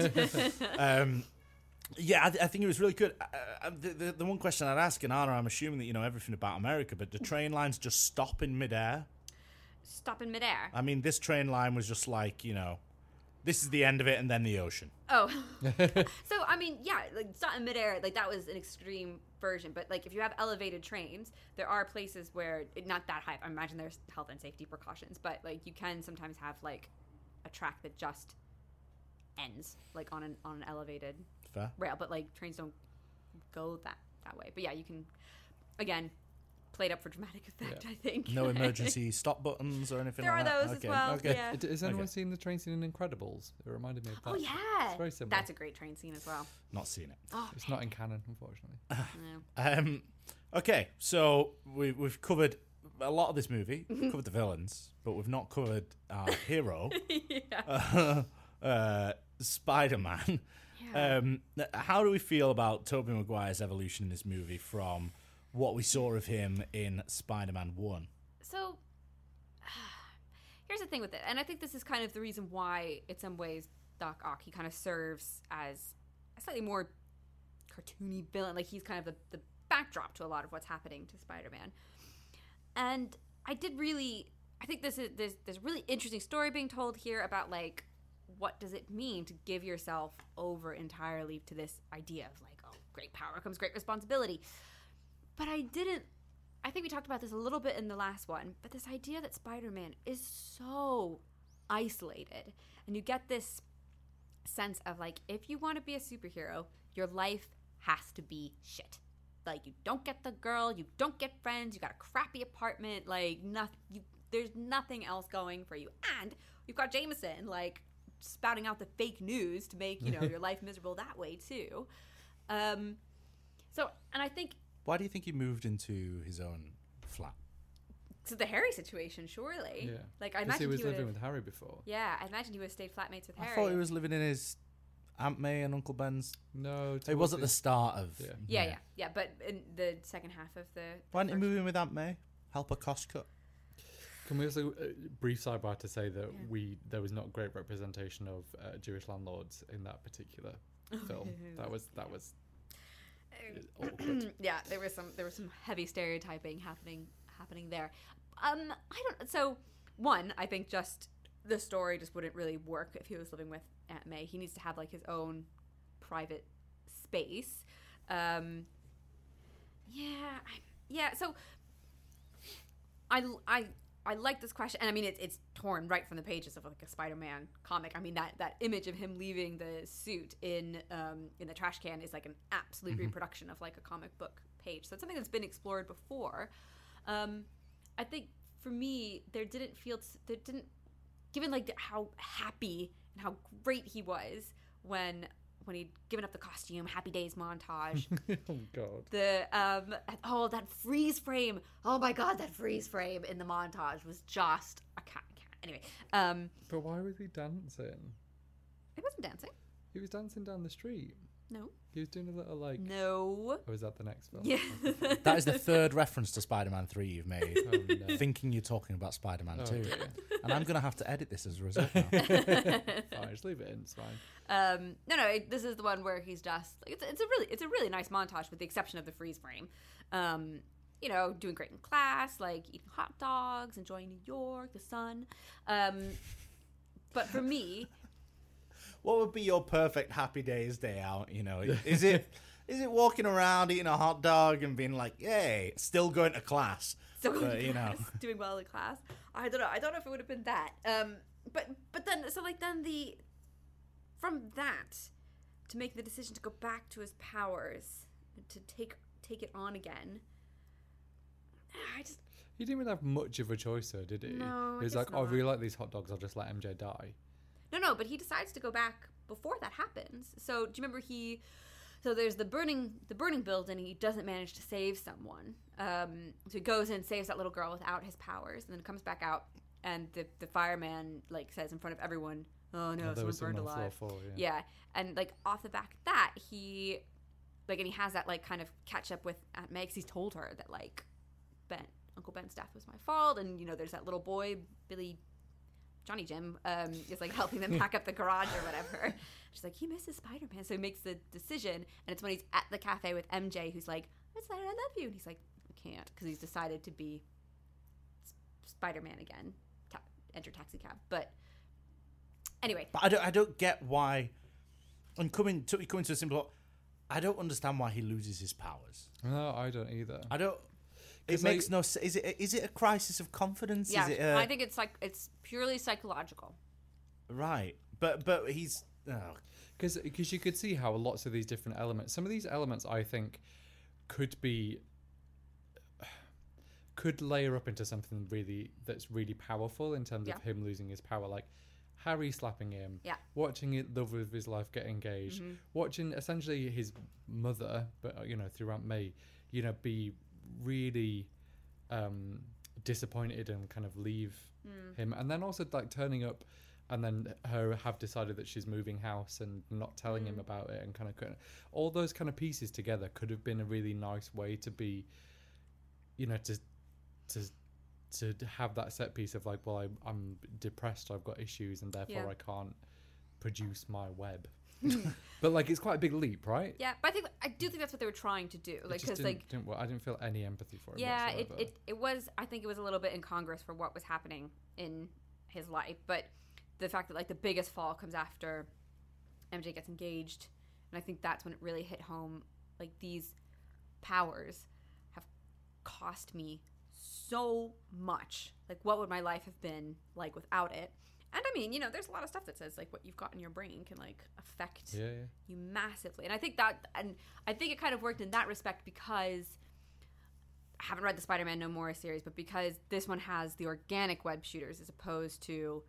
I think it was really good. The one question I'd ask, and Anna, I'm assuming that you know everything about America, but do train lines just stop in midair? Stop in midair? I mean, this train line was just like, this is the end of it and then the ocean. Oh. So, I mean, yeah, like stop in midair, like that was an extreme version. But like if you have elevated trains, there are places where, not that high, I imagine there's health and safety precautions, but like you can sometimes have like a track that just ends like on an elevated rail, but like trains don't go that way. But yeah, you can, again, played up for dramatic effect, I think. No emergency stop buttons or anything there like that? There are those as well, yeah. Has anyone seen the train scene in Incredibles? It reminded me of that. Oh, yeah. It's very similar. That's a great train scene as well. Not seen it. Oh, it's not in canon, unfortunately. No. Okay, so we've covered a lot of this movie. We've covered the villains, but we've not covered our hero, Spider-Man. Yeah. How do we feel about Tobey Maguire's evolution in this movie from what we saw of him in Spider-Man 1? So, here's the thing with it, and I think this is kind of the reason why, in some ways, Doc Ock, he kind of serves as a slightly more cartoony villain. Like, he's kind of the backdrop to a lot of what's happening to Spider-Man. And I think there's a really interesting story being told here about, like, what does it mean to give yourself over entirely to this idea of, like, oh, great power comes great responsibility. But I think we talked about this a little bit in the last one, but this idea that Spider-Man is so isolated, and you get this sense of, like, if you want to be a superhero, your life has to be shit. Like, you don't get the girl, you don't get friends, you got a crappy apartment, like, there's nothing else going for you. And you've got Jameson, like, spouting out the fake news to make, your life miserable that way, too. And I think... Why do you think he moved into his own flat? So the Harry situation, surely. Yeah. Like, I Because imagine he was living with Harry before. Yeah, I imagine he would have stayed flatmates with Harry. I thought he was living in his Aunt May and Uncle Ben's. No, It was at the start of... Yeah. But in the second half of the... Why didn't he move in with Aunt May? Help a cost cut? Can we also brief sidebar to say that there was not great representation of Jewish landlords in that particular film. That was awkward. Yeah, there was some heavy stereotyping happening there. So one, I think just the story just wouldn't really work if he was living with Aunt May. He needs to have, like, his own private space. So I like this question, and I mean it's torn right from the pages of, like, a Spider-Man comic. I mean that image of him leaving the suit in the trash can is, like, an absolute reproduction of, like, a comic book page. So it's something that's been explored before. I think for me given, like, how happy and how great he was when he'd given up the costume, Happy Days montage. Oh God. That freeze frame. Oh my God, that freeze frame in the montage was just a cat. Anyway. But why was he dancing? He wasn't dancing. He was dancing down the street. No. He was doing a little, like... No. Or was that the next film? Yeah. That is the third reference to Spider-Man 3 you've made. Oh, no. Thinking you're talking about Spider-Man 2. Dear. And I'm going to have to edit this as a result now. Fine, just leave it in. It's fine. No. This is the one where he's just... Like, it's a really nice montage with the exception of the freeze frame. Doing great in class, like eating hot dogs, enjoying New York, the sun. But for me... What would be your perfect Happy Days day out? Is it walking around eating a hot dog and being like, "Yay, still going to class"? Doing well in class. I don't know. I don't know if it would have been that. But then from that to make the decision to go back to his powers, to take it on again. He didn't really have much of a choice, though, did he? No, he was like, "I really like these hot dogs. I'll just let MJ die." No, but he decides to go back before that happens. So do you remember so there's the burning building, and he doesn't manage to save someone. So he goes and saves that little girl without his powers, and then comes back out, and the fireman, like, says in front of everyone, "Oh no, someone's burned alive." Yeah, and, like, off the back of that, he, like, and he has that, like, kind of catch up with Aunt May, 'cause he's told her that, like, Uncle Ben's death was my fault, and there's that little boy, Johnny Jim, is, like, helping them pack up the garage or whatever. She's like, he misses Spider-Man. So he makes the decision, and it's when he's at the cafe with MJ, who's like, "I love you." And he's like, "I can't," because he's decided to be Spider-Man again. Enter taxi cab. But anyway. But I don't get why, and coming to a simple, I don't understand why he loses his powers. No, I don't either. It makes no sense. Is it a crisis of confidence? Yeah, is it I think it's purely psychological. Right, but he's because you could see how lots of these different elements. Some of these elements, I think, could layer up into something that's really powerful in terms of him losing his power, like Harry slapping him, watching the love of his life get engaged, watching essentially his mother, but through Aunt May, be really disappointed and kind of leave him, and then also, like, turning up and then her have decided that she's moving house and not telling him about it, and kind of all those kind of pieces together could have been a really nice way to be, to to have that set piece of like, well, I'm depressed, I've got issues, and therefore Yeah. I can't produce my web. But like, it's quite a big leap, right? Yeah, but I do think that's what they were trying to do. It Like, just because like, didn't work. I didn't feel any empathy for it. yeah, whatsoever. it was. I think it was a little bit incongruous for what was happening in his life, but the fact that like the biggest fall comes after MJ gets engaged, and I think that's when it really hit home. Like, these powers have cost me so much. Like, what would my life have been like without it? And I mean, there's a lot of stuff that says like what you've got in your brain can like affect you massively. And I think it kind of worked in that respect because I haven't read the Spider-Man No More series, but because this one has the organic web shooters as opposed to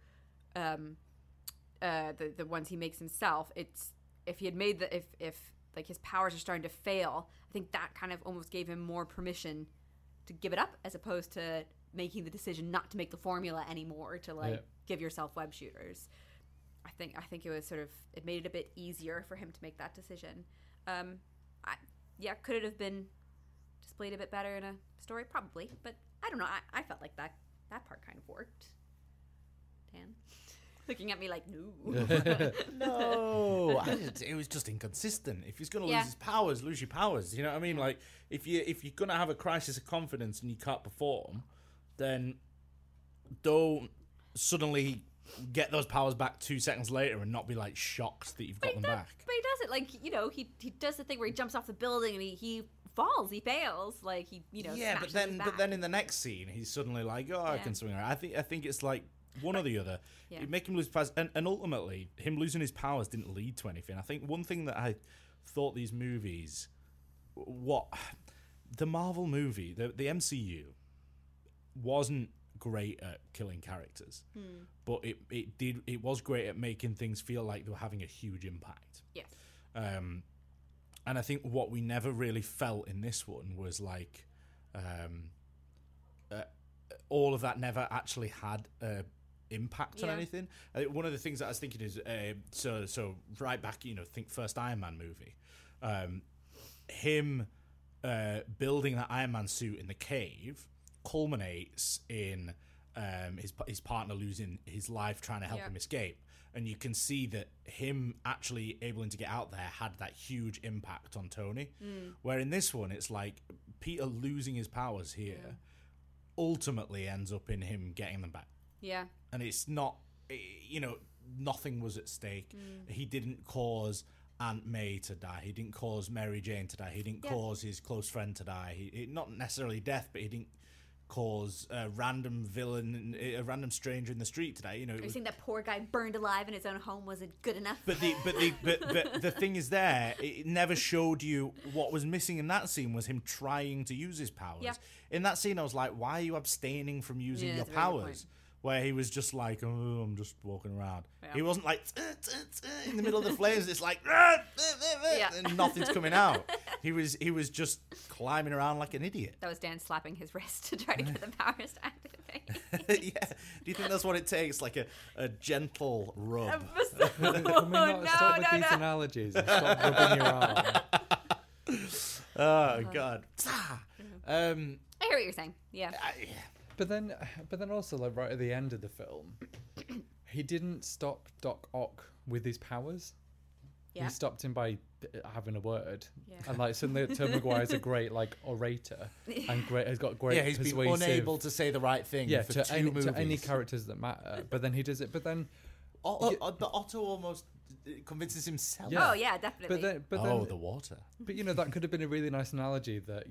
the ones he makes himself. It's if he had made if like his powers are starting to fail, I think that kind of almost gave him more permission to give it up as opposed to making the decision not to make the formula anymore to like give yourself web shooters. I think it was sort of, it made it a bit easier for him to make that decision. Could it have been displayed a bit better in a story? Probably, but I don't know. I felt like that part kind of worked. Dan? Looking at me like, no. No, it was just inconsistent. If he's going to lose his powers, lose your powers. You know what I mean? Like, if you're going to have a crisis of confidence and you can't perform, then don't suddenly get those powers back 2 seconds later and not be like shocked that you've got them back. But he does it like, he does the thing where he jumps off the building and he falls, he fails, like he but then in the next scene he's suddenly like, I can swing around. I think it's like one or the other. Yeah. You make him lose powers, and ultimately him losing his powers didn't lead to anything. I think one thing that I thought these movies, the Marvel movie, the MCU wasn't great at killing characters, but it was great at making things feel like they were having a huge impact. Yes. And I think what we never really felt in this one was like all of that never actually had impact on anything. One of the things that I was thinking is so right back, think first Iron Man movie, him building that Iron Man suit in the cave culminates in his partner losing his life trying to help him escape, and you can see that him actually able to get out there had that huge impact on Tony. Where in this one it's like Peter losing his powers here ultimately ends up in him getting them back. Yeah. And it's not, nothing was at stake. He didn't cause Aunt May to die. He didn't cause Mary Jane to die. He didn't cause his close friend to die. Not necessarily death, but he didn't cause a random villain, a random stranger in the street to die. Are you saying that poor guy burned alive in his own home wasn't good enough? But the thing is, there it never showed you what was missing in that scene was him trying to use his powers. Yeah. In that scene, I was like, why are you abstaining from using your powers? Where he was just like, I'm just walking around. Yeah. He wasn't like in the middle of the flames. It's like and nothing's coming out. He was just climbing around like an idiot. That was Dan slapping his wrist to try to get the powers to activate. Yeah. Do you think that's what it takes? Like a gentle rub? Can we not stop with these analogies and stop rubbing your arm? Oh God. I hear what you're saying. Yeah. But then also, like, right at the end of the film, he didn't stop Doc Ock with his powers. Yeah. He stopped him by having a word. Yeah. And, like, suddenly Tobey Maguire's a great, like, orator. And has got great he's persuasive... been unable to say the right thing for two movies. To any characters that matter. But then he does it. But then... Otto almost convinces himself. Yeah. Oh, yeah, definitely. But then, the water. But, that could have been a really nice analogy that,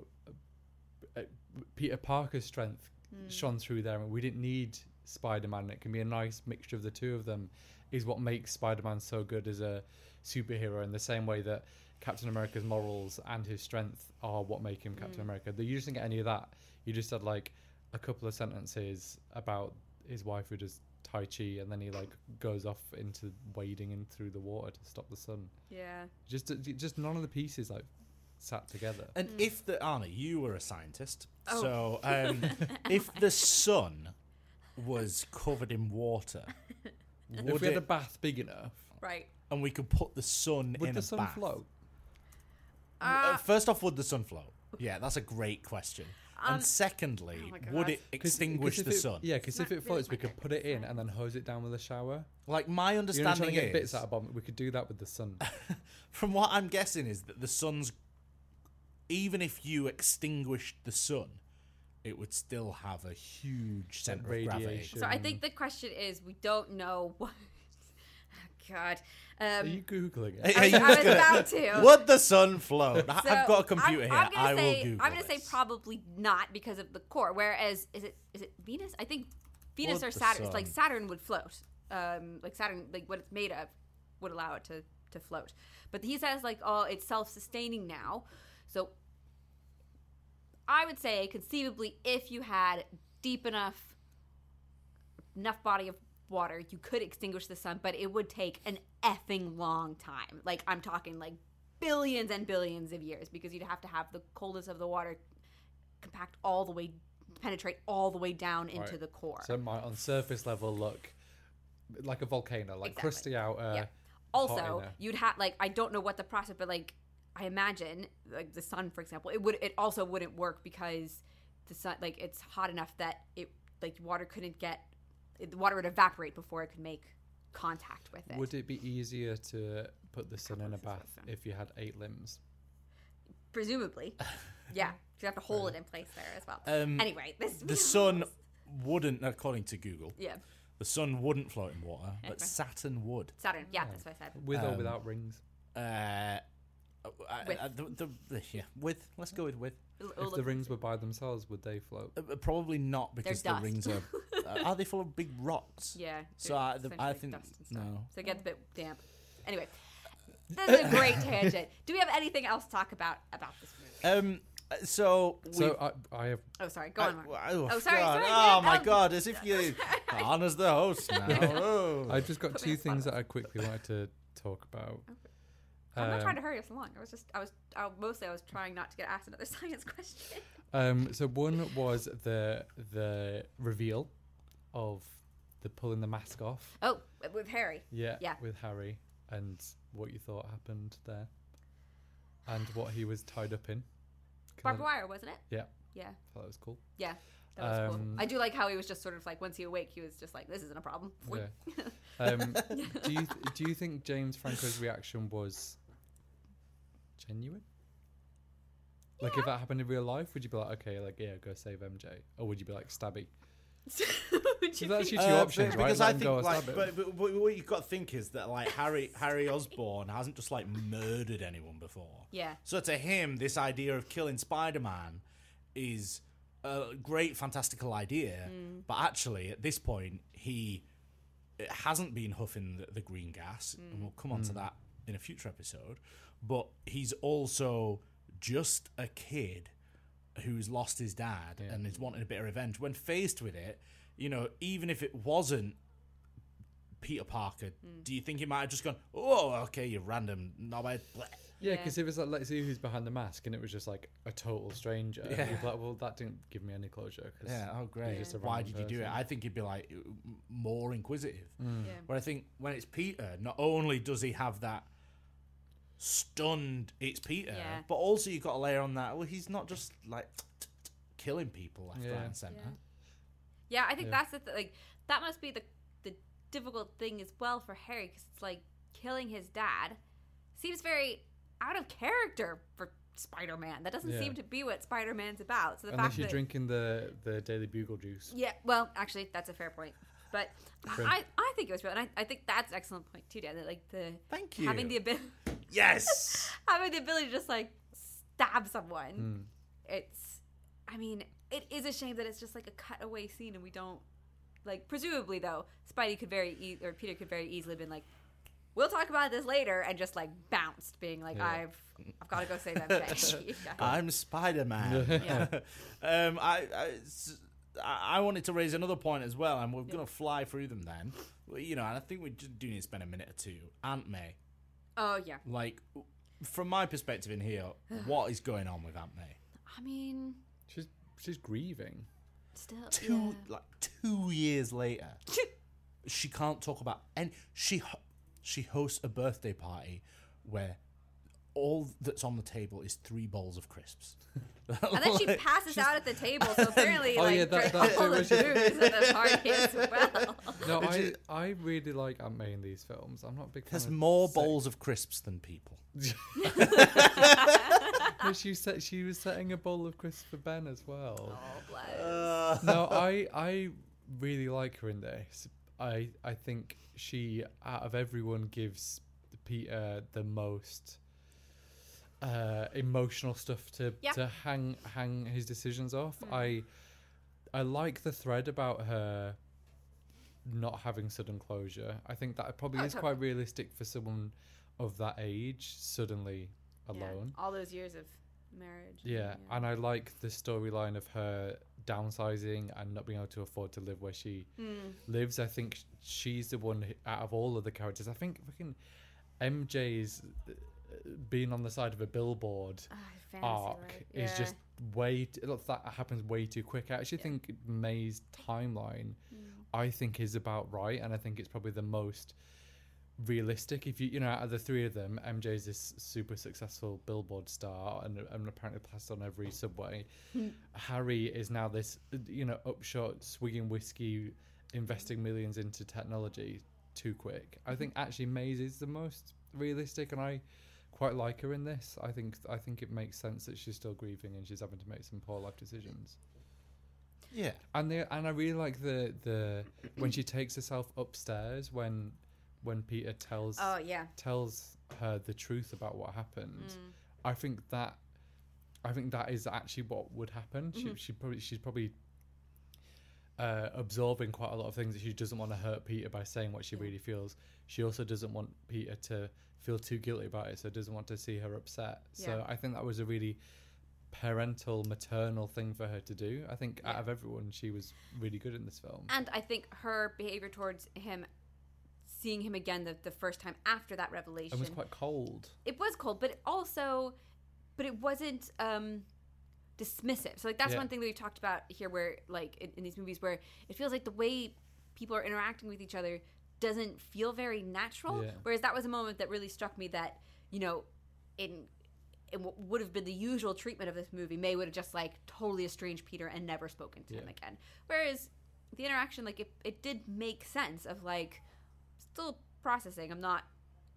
Peter Parker's strength shone through there, and we didn't need Spider-Man. It can be a nice mixture of the two of them is what makes Spider-Man so good as a superhero, in the same way that Captain America's morals and his strength are what make him Captain America. You just didn't get any of that. You just had like a couple of sentences about his wife who does Tai Chi, and then he like goes off into wading in through the water to stop the sun. Yeah. Just none of the pieces like sat together. And if Anna, you were a scientist, so if the sun was covered in water, if we had a bath big enough, right, and we could put the sun would in the a sun bath, float? First off, would the sun float? Yeah, that's a great question. And secondly, Oh my God. would it extinguish the sun? Yeah, because if not it floats, really we could put it in and then hose it down with a shower. Like, my You know, trying to understanding get bits is, out of bomb. We could do that with the sun. from what I'm guessing, is that the sun's, even if you extinguished the sun, it would still have a huge center of gravity. radiation. So I think the question is, we don't know what. God. Are you Googling Are it? you I was gonna- about to. Would the sun float? So I've got a computer I'm here. gonna I will say, Google I'm gonna say this. probably not because of the core. Whereas, is it Venus? I think Venus Would or the Saturn. It's like sun- Saturn would float. Like Saturn, like what it's made of, would allow it to float. But he says like, oh, it's self-sustaining now. So I would say conceivably, if you had deep enough body of water, you could extinguish the sun, but it would take an effing long time. Like, I'm talking like billions and billions of years, because you'd have to have the coldness of the water compact all the way, penetrate all the way down into Right. the core. So it might, on surface level, look like a volcano, like Exactly. crusty outer. Yeah. hot Also, inner. you'd have, like, I don't know what the process, but like, I imagine like the sun, for example, it also wouldn't work because the sun, like, it's hot enough that it, like, water couldn't get, the water would evaporate before it could make contact with it. Would it be easier to put the sun in a This is bath awesome. if you had 8 limbs? Presumably. Yeah. You have to hold it in place there as well. Anyway, The sun wouldn't, according to Google, Yeah. the sun wouldn't float in water, but Saturn would. Saturn. Yeah, that's what I said. With or without rings? With. Let's go with with. If the rings were by themselves, would they float? Probably not, because the dust. rings are. Are they full of big rocks? Yeah. So they're I essentially think dust and stuff. no. So it gets a bit damp. Anyway, this is a great tangent. Do we have anything else to talk about this movie? So I have. Oh, sorry. Go on, Mark. Oh, sorry, God. sorry, Oh yeah, my God! As if you honors the host now. Oh. I've just got Put me 2 on the things spot. that I quickly wanted to talk about. I'm not trying to hurry us along. I was trying not to get asked another science question. So one was the reveal of the pulling the mask off. Oh, with Harry. Yeah. Yeah. With Harry, and what you thought happened there, and what he was tied up in. 'Cause Barbed wire, wasn't it? Yeah. Yeah. Thought that was cool. Yeah. That was cool. Um, I do like how he was just sort of like, once he awake, he was just like, this isn't a problem. Yeah. Do you think James Franco's reaction was genuine? Like, if that happened in real life, would you be like, okay, like, yeah, go save MJ, or would you be like, stabby? Would you So that's think- your 2 options, right? Because Let I him think, go or like, stab him. but what you've got to think is that, like, Harry Osborn hasn't just like murdered anyone before. Yeah. So to him, this idea of killing Spider-Man is a great, fantastical idea. But actually, at this point, he hasn't been huffing the green gas, and we'll come on to that in a future episode. But he's also just a kid who's lost his dad and is wanting a bit of revenge. When faced with it, you know, even if it wasn't Peter Parker, do you think he might have just gone, oh, okay, you random knobhead? Yeah, Yeah. because it was like, let's see who's behind the mask, and it was just like a total stranger. Yeah. You'd be like, well, that didn't give me any closure. 'Cause Yeah, oh great. he's just a Why random did you do it? person. I think he'd be like more inquisitive. Yeah. But I think when it's Peter, not only does he have that stunned it's Peter, Yeah. but also you've got to layer on that, well, he's not just like killing people left, right, and centre. Yeah, I think Yeah. that's like, that must be the difficult thing as well for Harry, because it's like, killing his dad seems very out of character for Spider-Man. That doesn't Yeah. seem to be what Spider-Man's about. So the Unless fact you're that drinking the Daily Bugle juice. yeah, well, actually, that's a fair point. But True. I think it was real, and I think that's an excellent point too, Dan. That, like, Thank you. having the ability Yes. having the ability to just like stab someone. It's, I mean, it is a shame that it's just like a cutaway scene, and we don't, like, presumably though, Spidey could or Peter could very easily have been like, we'll talk about this later, and just like bounced, being like, Yeah. I've got to go save MJ. Yeah. I'm Spider-Man. Yeah. I wanted to raise another point as well, and we're going to fly through them then. Well, you know, and I think we just do need to spend a minute or two. Aunt May. Oh yeah. Like, from my perspective in here, what is going on with Aunt May? I mean, She's grieving. still 2 years later, she can't talk about, and she hosts a birthday party where all that's on the table is 3 bowls of crisps. And then she passes out at the table, so apparently, drank that's all the it. booze at the party as well. No, I really like Aunt May in these films. I'm not a big fan. There's of more sex. bowls of crisps than people. No, she was setting a bowl of crisps for Ben as well. Oh, bless. No, I really like her in this. I think she, out of everyone, gives Peter the most emotional stuff to hang his decisions off. I like the thread about her not having sudden closure. I think that probably is quite realistic for someone of that age, suddenly alone. All those years of marriage. Yeah, and I like the storyline of her downsizing and not being able to afford to live where she lives. I think she's the one out of all of the characters. I think fucking MJ's being on the side of a billboard arc is just that happens way too quick. I actually think May's timeline I think is about right, and I think it's probably the most realistic. If you know, out of the 3 of them, MJ is this super successful billboard star and apparently passed on every subway. Harry is now this upshot swigging whiskey, investing millions into technology too quick. I think actually Maze is the most realistic, and I quite like her in this. I think it makes sense that she's still grieving and she's having to make some poor life decisions. Yeah, and I really like the when she takes herself upstairs when Peter tells her the truth about what happened. I think that is actually what would happen. She's probably absorbing quite a lot of things that she doesn't want to hurt Peter by saying what she really feels. She also doesn't want Peter to feel too guilty about it, so doesn't want to see her upset. So I think that was a really parental, maternal thing for her to do. I think out of everyone, she was really good in this film. And I think her behavior towards him, seeing him again the first time after that revelation, it was quite cold. It was cold, but it wasn't dismissive. So that's one thing that we talked about here, where in these movies where it feels like the way people are interacting with each other doesn't feel very natural. Whereas that was a moment that really struck me that, in what would have been the usual treatment of this movie, May would have just totally estranged Peter and never spoken to him again. Whereas the interaction, it did make sense of still processing. I'm not,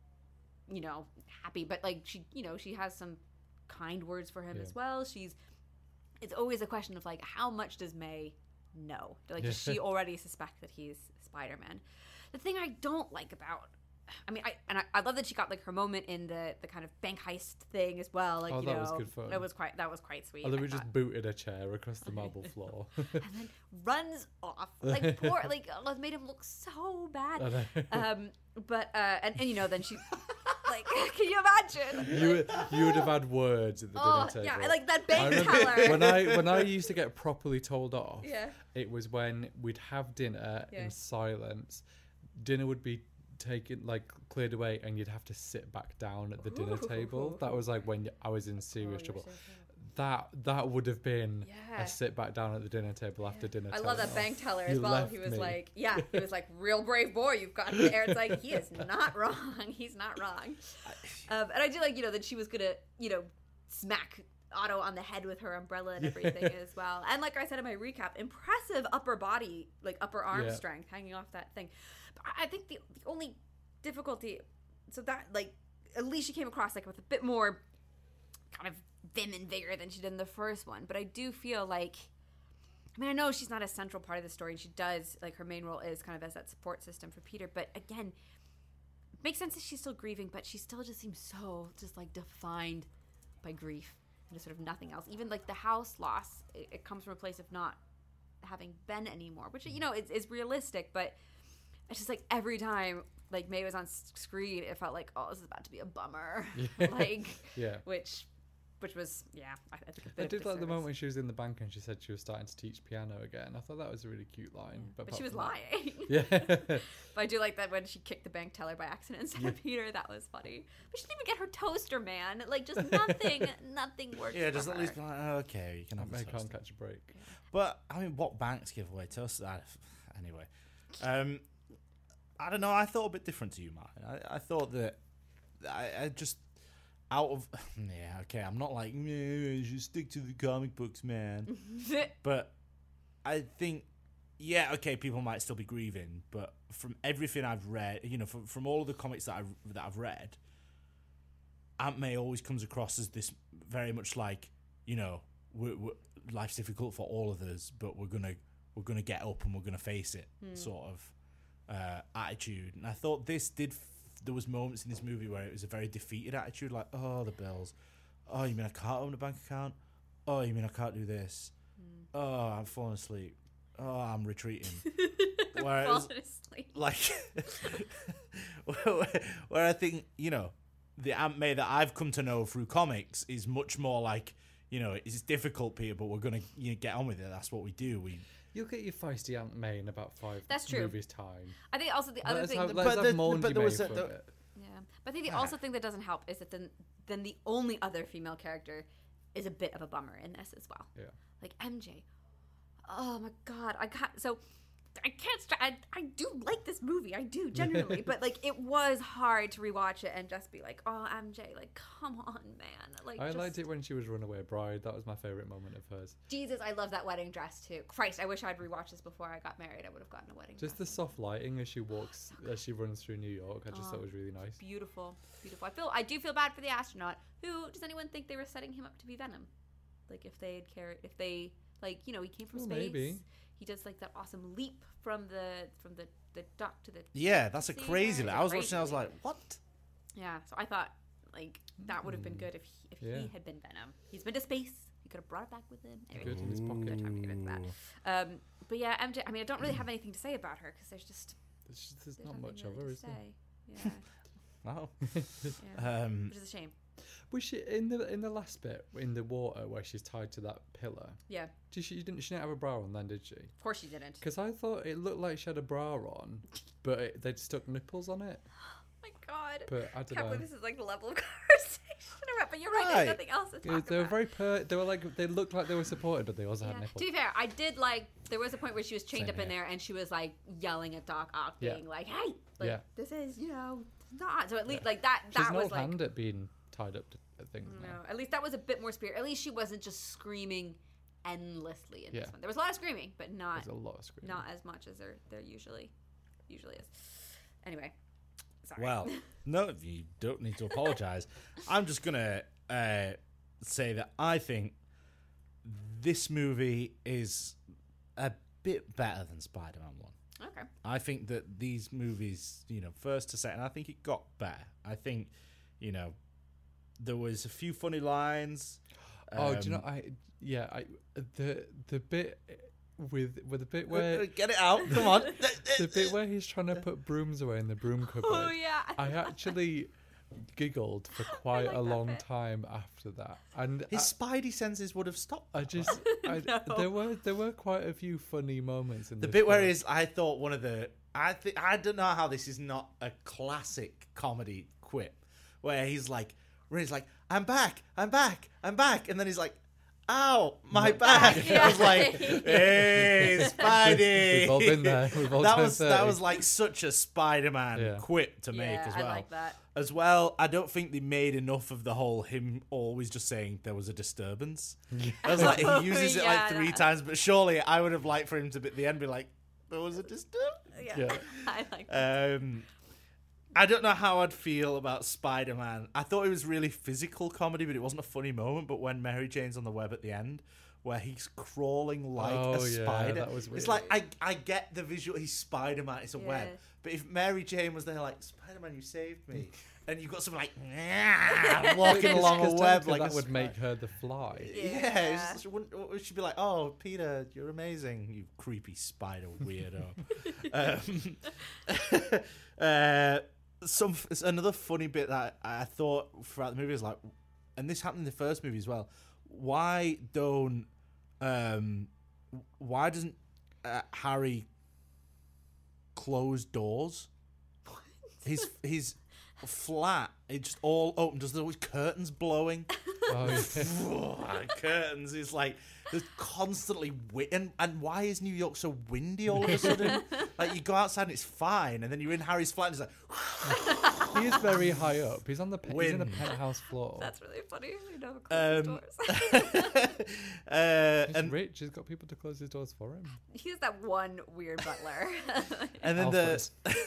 happy, but she has some kind words for him as well. It's always a question of how much does May know? Does she already suspect that he's Spider-Man? The thing I don't like about, I love that she got her moment in the kind of bank heist thing as well. That was good fun. That was quite sweet. Although we just booted a chair across the marble floor and then runs off. Poor, it made him look so bad. But then she, can you imagine? You would have had words at the dinner table. Yeah, that bank teller. when I used to get properly told off, it was when we'd have dinner in silence. Dinner would be taken, cleared away, and you'd have to sit back down at the dinner table. That was when I was in serious trouble. That would have been a sit back down at the dinner table after dinner. I love that bank teller as well. He was he was real brave boy you've got there. It's he is not wrong. He's not wrong. And I do that she was gonna smack Otto on the head with her umbrella and everything as well. And like I said in my recap, impressive upper body, upper arm strength hanging off that thing. But I think the only difficulty, so that at least she came across with a bit more kind of vim and vigor than she did in the first one. But I do feel I know she's not a central part of the story, and she does her main role is kind of as that support system for Peter. But again, it makes sense that she's still grieving, but she still just seems so just defined by grief and just sort of nothing else. Even the house loss, it comes from a place of not having Ben anymore, which is realistic. But it's just every time May was on screen, it felt oh, this is about to be a bummer. Which was, I think I did like the moment when she was in the bank and she said she was starting to teach piano again. I thought that was a really cute line. But she was lying. But I do like that when she kicked the bank teller by accident instead of Peter. That was funny. But she didn't even get her toaster, man. Just nothing worked. Yeah, just for at her. least be okay, you can have a toaster. Can't catch a break. Yeah. But, what banks give away toasters? Anyway. I don't know, I thought a bit different to you, Martin. I thought that I out of yeah, okay, I'm not like you should stick to the comic books, man. But I think people might still be grieving, but from everything I've read, from all of the comics that I've read, Aunt May always comes across as this very much like, we're, life's difficult for all of us, but we're gonna get up and we're gonna face it, sort of attitude. And I thought there was moments in this movie where it was a very defeated attitude, like, oh, the bills. Oh, you mean I can't open a bank account? Oh, you mean I can't do this? Oh, I'm falling asleep. Oh, I'm retreating. Whereas, like, where I think, the Aunt May that I've come to know through comics is much more like, it's difficult, Peter, but we're going to get on with it. That's what we do. You'll get your feisty Aunt May in about 5 That's true. movies' time. I think also the other thing... Let's have Maundy May for a bit. Yeah. But I think the also thing that doesn't help is that then the only other female character is a bit of a bummer in this as well. Yeah. Like MJ. Oh my God. I do like this movie. I do, genuinely. But, like, it was hard to rewatch it and just be like, oh, MJ, like, come on, man. Like, I liked it when she was Runaway Bride. That was my favourite moment of hers. Jesus, I love that wedding dress, too. Christ, I wish I'd rewatched this before I got married. I would have gotten a wedding dress. Just the soft lighting as she runs through New York. I just thought it was really nice. Beautiful. I do feel bad for the astronaut. Does anyone think they were setting him up to be Venom? Like, if they he came from space. Maybe. He does like that awesome leap from the duck to the... Yeah, that's a crazy... I was watching, I was like, what? Yeah, so I thought, like, that would have been good if he had been Venom. He's been to space. He could have brought it back with him. Anyway, good in his pocket. Good time to get into that. But yeah, MJ, I mean, I don't really have anything to say about her because there's not much of her, is there? Yeah. Wow. Yeah. Which is a shame. Was she in the last bit in the water where she's tied to that pillar? Yeah. She didn't have a bra on then, did she? Of course she didn't. Because I thought it looked like she had a bra on, but they'd stuck nipples on it. Oh my God. But I don't know. Believe this is like the level of conversation. But you're right. There's nothing else to talk they were about. they looked like they were supported, but they also had nipples. To be fair, I did there was a point where she was chained up in there and she was like yelling at Doc Ock, being like, "Hey, this is not." So at least like that. She's that was no hand at being tied up to things. No, at least that was a bit more spirit. At least she wasn't just screaming endlessly in this one. There was a lot of screaming, but not There's a lot of screaming. Not as much as there usually is. Anyway, sorry. Well, no, you don't need to apologize. I'm just gonna say that I think this movie is a bit better than Spider-Man 1. Okay. I think that these movies, first to second, I think it got better. I think, there was a few funny lines. Do you know? The bit with the bit where get it out, come on. The bit where he's trying to put brooms away in the broom cupboard. Oh yeah. I actually giggled for quite a long time after that, and his spidey senses would have stopped. No. There were quite a few funny moments in the this bit where film. I thought one of the I don't know how this is not a classic comedy quip where he's like, I'm back, and then he's like, ow, my back. Yeah. I was like, hey, Spidey. We've all been there. That was like such a Spider-Man quip to make as well. I like that. As well, I don't think they made enough of the whole him always just saying there was a disturbance. I was like, he uses it like 3 times, but surely I would have liked for him to at the end be like, there was a disturbance. Yeah. I like that. I don't know how I'd feel about Spider-Man. I thought it was really physical comedy, but it wasn't a funny moment. But when Mary Jane's on the web at the end, where he's crawling like a spider, that was weird. It's like, I get the visual, he's Spider-Man, it's a web. But if Mary Jane was there like, Spider-Man, you saved me, and you've got someone like walking along a web like that would make her the Fly. Yeah. She'd be like, oh, Peter, you're amazing, you creepy spider weirdo. Another funny bit that I thought throughout the movie is like, and this happened in the first movie as well. Why doesn't Harry close doors? His flat, it just all open. There's always curtains blowing. Curtains is like there's constantly wind. And why is New York so windy all of a sudden? Like you go outside and it's fine, and then you're in Harry's flat and it's like He is very high up. He's on the he's in the Wind. penthouse floor. That's really funny. You know, close his doors. He's and rich. He's got people to close his doors for him. He's that one weird butler. and then Alfred.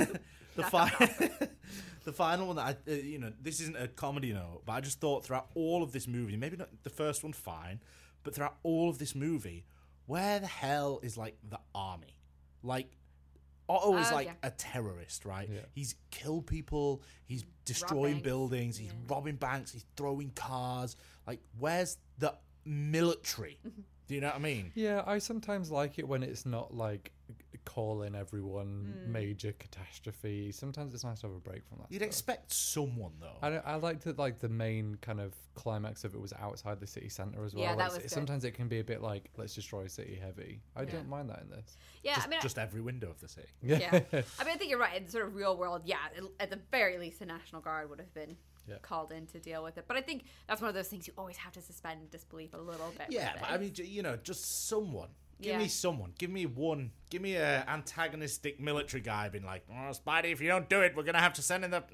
the final one that I, this isn't a comedy note, but I just thought throughout all of this movie, maybe not the first one, fine, but throughout all of this movie, where the hell is like the army? Like, Otto is like a terrorist, right? Yeah. He's killed people, he's destroying banks. buildings, he's robbing banks, he's throwing cars. Like, where's the military? Do you know what I mean? Yeah, I sometimes like it when it's not like calling everyone major catastrophe. Sometimes it's nice to have a break from that. You'd stuff. expect someone though. I liked that, like the main kind of climax of it was outside the city centre as well. Yeah, that Like, was good. sometimes it can be a bit like, let's destroy city heavy. I don't mind that in this. Yeah, just, I mean, just every window of the city. yeah. I mean, I think you're right. In sort of real world, yeah, at the very least, the National Guard would have been called in to deal with it. But I think that's one of those things you always have to suspend disbelief a little bit. Yeah, with but it. I mean, just someone. Give Yeah. me someone. Give me one. Give me a antagonistic military guy being like, "Oh, Spidey, if you don't do it, we're gonna have to send in the,"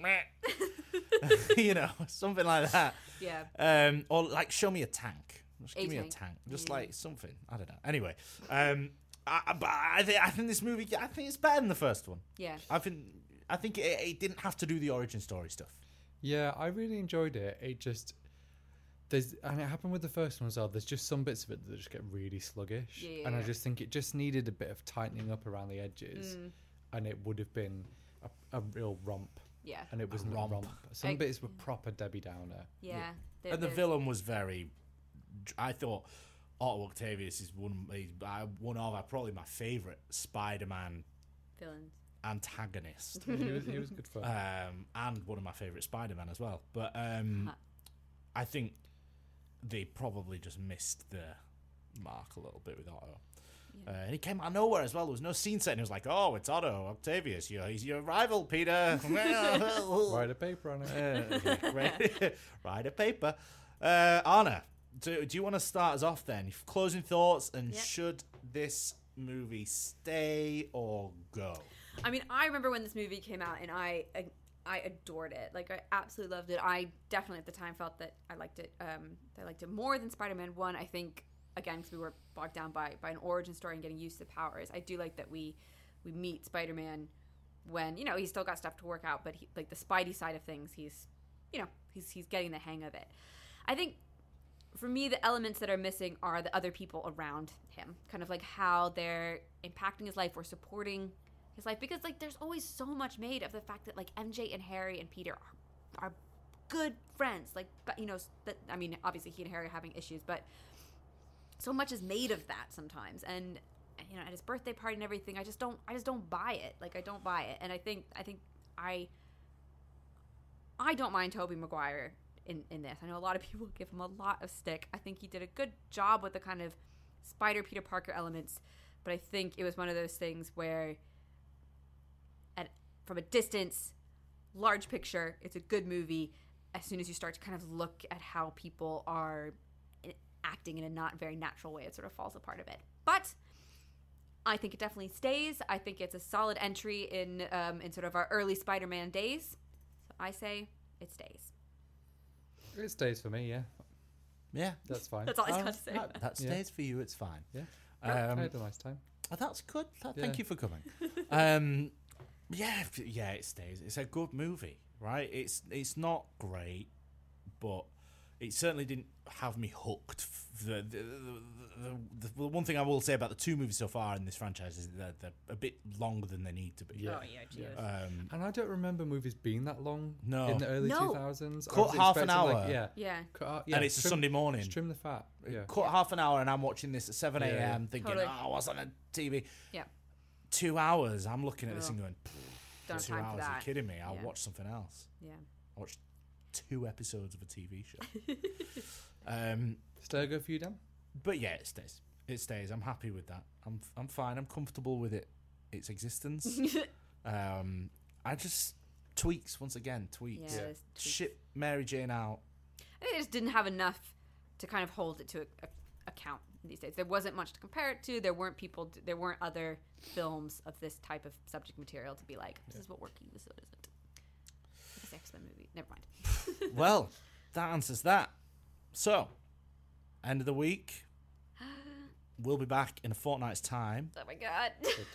something like that. Yeah. Or like, show me a tank. Just give me a tank. tank. Just like something. I don't know. Anyway, but I think this movie. I think it's better than the first one. Yeah. I think it didn't have to do the origin story stuff. Yeah, I really enjoyed it. It just and it happened with the first one as well. There's just some bits of it that just get really sluggish, Yeah. and I just think it just needed a bit of tightening up around the edges, and it would have been a real romp. Yeah. And it wasn't a romp. romp. Some bits were proper Debbie Downer. Yeah. And the villain was very. I thought Otto Octavius is one of probably my favorite Spider-Man villains. antagonist, He was good fun. and one of my favorite Spider-Man as well. But I think they probably just missed the mark a little bit with Otto. And he came out of nowhere as well. There was no scene set, and he was like, "Oh, it's Otto Octavius. He's your rival, Peter." Write a paper on it. Write a paper. Anna, do you want to start us off then? Closing thoughts, and should this movie stay or go? I mean, I remember when this movie came out, and I adored it. Like, I absolutely loved it. I definitely at the time felt that I liked it. I liked it more than Spider-Man 1. I think, again, because we were bogged down by an origin story and getting used to powers. I do like that we meet Spider-Man when, he's still got stuff to work out, but like the Spidey side of things, he's getting the hang of it. I think for me, the elements that are missing are the other people around him, kind of like how they're impacting his life or supporting his life, because like there's always so much made of the fact that like MJ and Harry and Peter are good friends, like, but that, I mean, obviously he and Harry are having issues, but so much is made of that sometimes. And at his birthday party and everything, I just don't buy it. Like, I don't buy it. And I think I don't mind Tobey Maguire in this. I know a lot of people give him a lot of stick. I think he did a good job with the kind of Spider Peter Parker elements, but I think it was one of those things where from a distance, large picture, it's a good movie. As soon as you start to kind of look at how people are acting in a not very natural way, it sort of falls apart a bit. But I think it definitely stays. I think it's a solid entry in sort of our early Spider-Man days. So I say it stays. It stays for me, yeah. Yeah, That's fine. That's all I got to say. That stays for you. It's fine. Yeah. I had a nice time. That's good. Thank Yeah. you for coming. Yeah, it stays. It's a good movie, right? It's not great, but it certainly didn't have me hooked. The one thing I will say about the two movies so far in this franchise is that they're a bit longer than they need to be. Yeah. Oh, yeah, cheers. And I don't remember movies being that long No. in the early No. 2000s. I Cut was half an expecting, hour. Like, yeah. Yeah. Cut out, And it's a Sunday morning. Just trim the fat. Yeah. Cut half an hour, and I'm watching this at 7 a.m. Yeah. thinking, Totally. "Oh, what's on the TV?" Yeah. 2 hours. I'm looking at this and going, Don't have 2 time for hours? that. Are you kidding me? I'll Yeah. watch something else. Yeah. I watched 2 episodes of a TV show. Still go for you, Dan? But yeah, it stays. It stays. I'm happy with that. I'm fine. I'm comfortable with its existence. I just tweaks once again. Tweaks. Yeah, there's tweaks. Ship Mary Jane out. I think they just didn't have enough to kind of hold it to account these days. There wasn't much to compare it to. There weren't other films of this type of subject material to be like, this is what working, this is what isn't. this X-Men movie. Never mind. Well, that answers that. So, end of the week. We'll be back in a fortnight's time. Oh my god.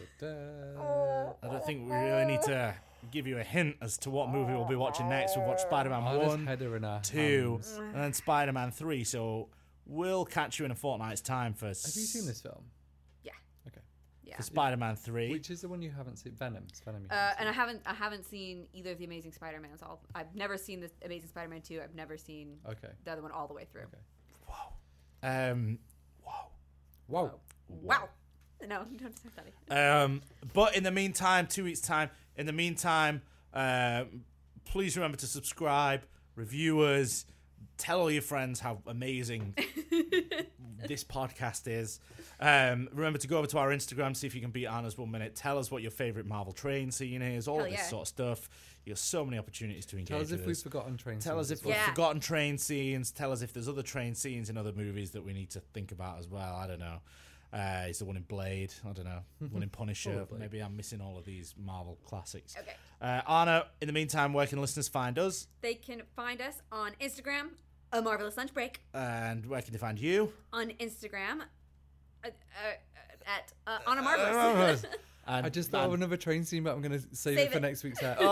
I don't think we really need to give you a hint as to what movie we'll be watching next. We've watched Spider-Man 1, 2, and then Spider-Man 3. So we'll catch you in a fortnight's time for... Have you seen this film? Yeah. Okay. Yeah. For Spider-Man 3. Which is the one you haven't seen? Venom. It's Venom. And I haven't seen either of the Amazing Spider-Mans. I've never seen the Amazing Spider-Man 2. I've never seen the other one all the way through. Okay. Whoa. Wow. Wow. No, you don't say that. But in the meantime, 2 weeks' time, please remember to subscribe, review us, tell all your friends how amazing this podcast is. Remember to go over to our Instagram, see if you can beat Anna's 1 minute. Tell us what your favourite Marvel train scene is, all this sort of stuff. You have so many opportunities to engage Tell us with if we've forgotten train scenes. Tell us if we've forgotten train scenes. Tell us if there's other train scenes in other movies that we need to think about as well. I don't know. Is the one in Blade? I don't know. One in Punisher. Maybe I'm missing all of these Marvel classics. Okay. Anna, in the meantime, where can listeners find us? They can find us on Instagram, A Marvelous Lunch Break. And where can they find you? On Instagram, at Anna Marvelous. I just thought of another train scene, but I'm going to save it for next week's set.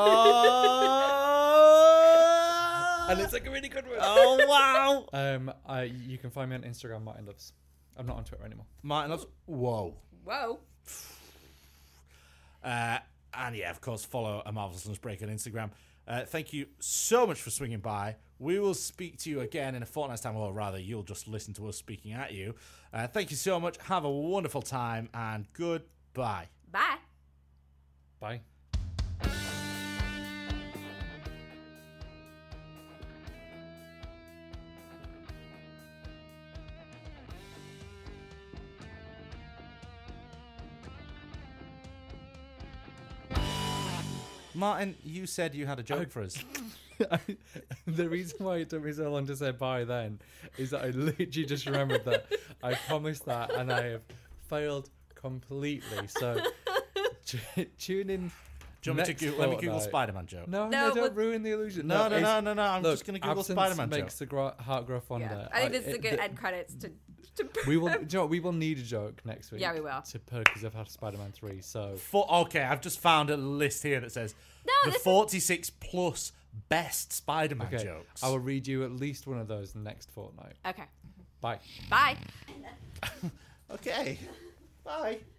And it's like a really good one. Oh, wow. You can find me on Instagram, Martin Loves. I'm not on Twitter anymore. Martin Loves. Whoa. And yeah, of course, follow A Marvelous Lunch Break on Instagram. Thank you so much for swinging by. We will speak to you again in a fortnight's time, or rather, you'll just listen to us speaking at you. Thank you so much. Have a wonderful time, and goodbye. Bye. Bye. Martin, you said you had a joke for us. The reason why it took me so long to say bye then is that I literally just remembered that I promised that and I have failed completely. So tune in. Do you want me to let me Google Spider-Man joke? No, don't ruin the illusion. No. I'm just going to Google Spider-Man joke. Makes the heart grow fonder. I think this is a good end credits to we will. Do you know what? We will need a joke next week. Yeah, we will. Because I've had Spider-Man 3. So okay, I've just found a list here that says the 46 plus best Spider-Man jokes. I will read you at least one of those next fortnight. Okay. Bye. Bye. Okay. Bye.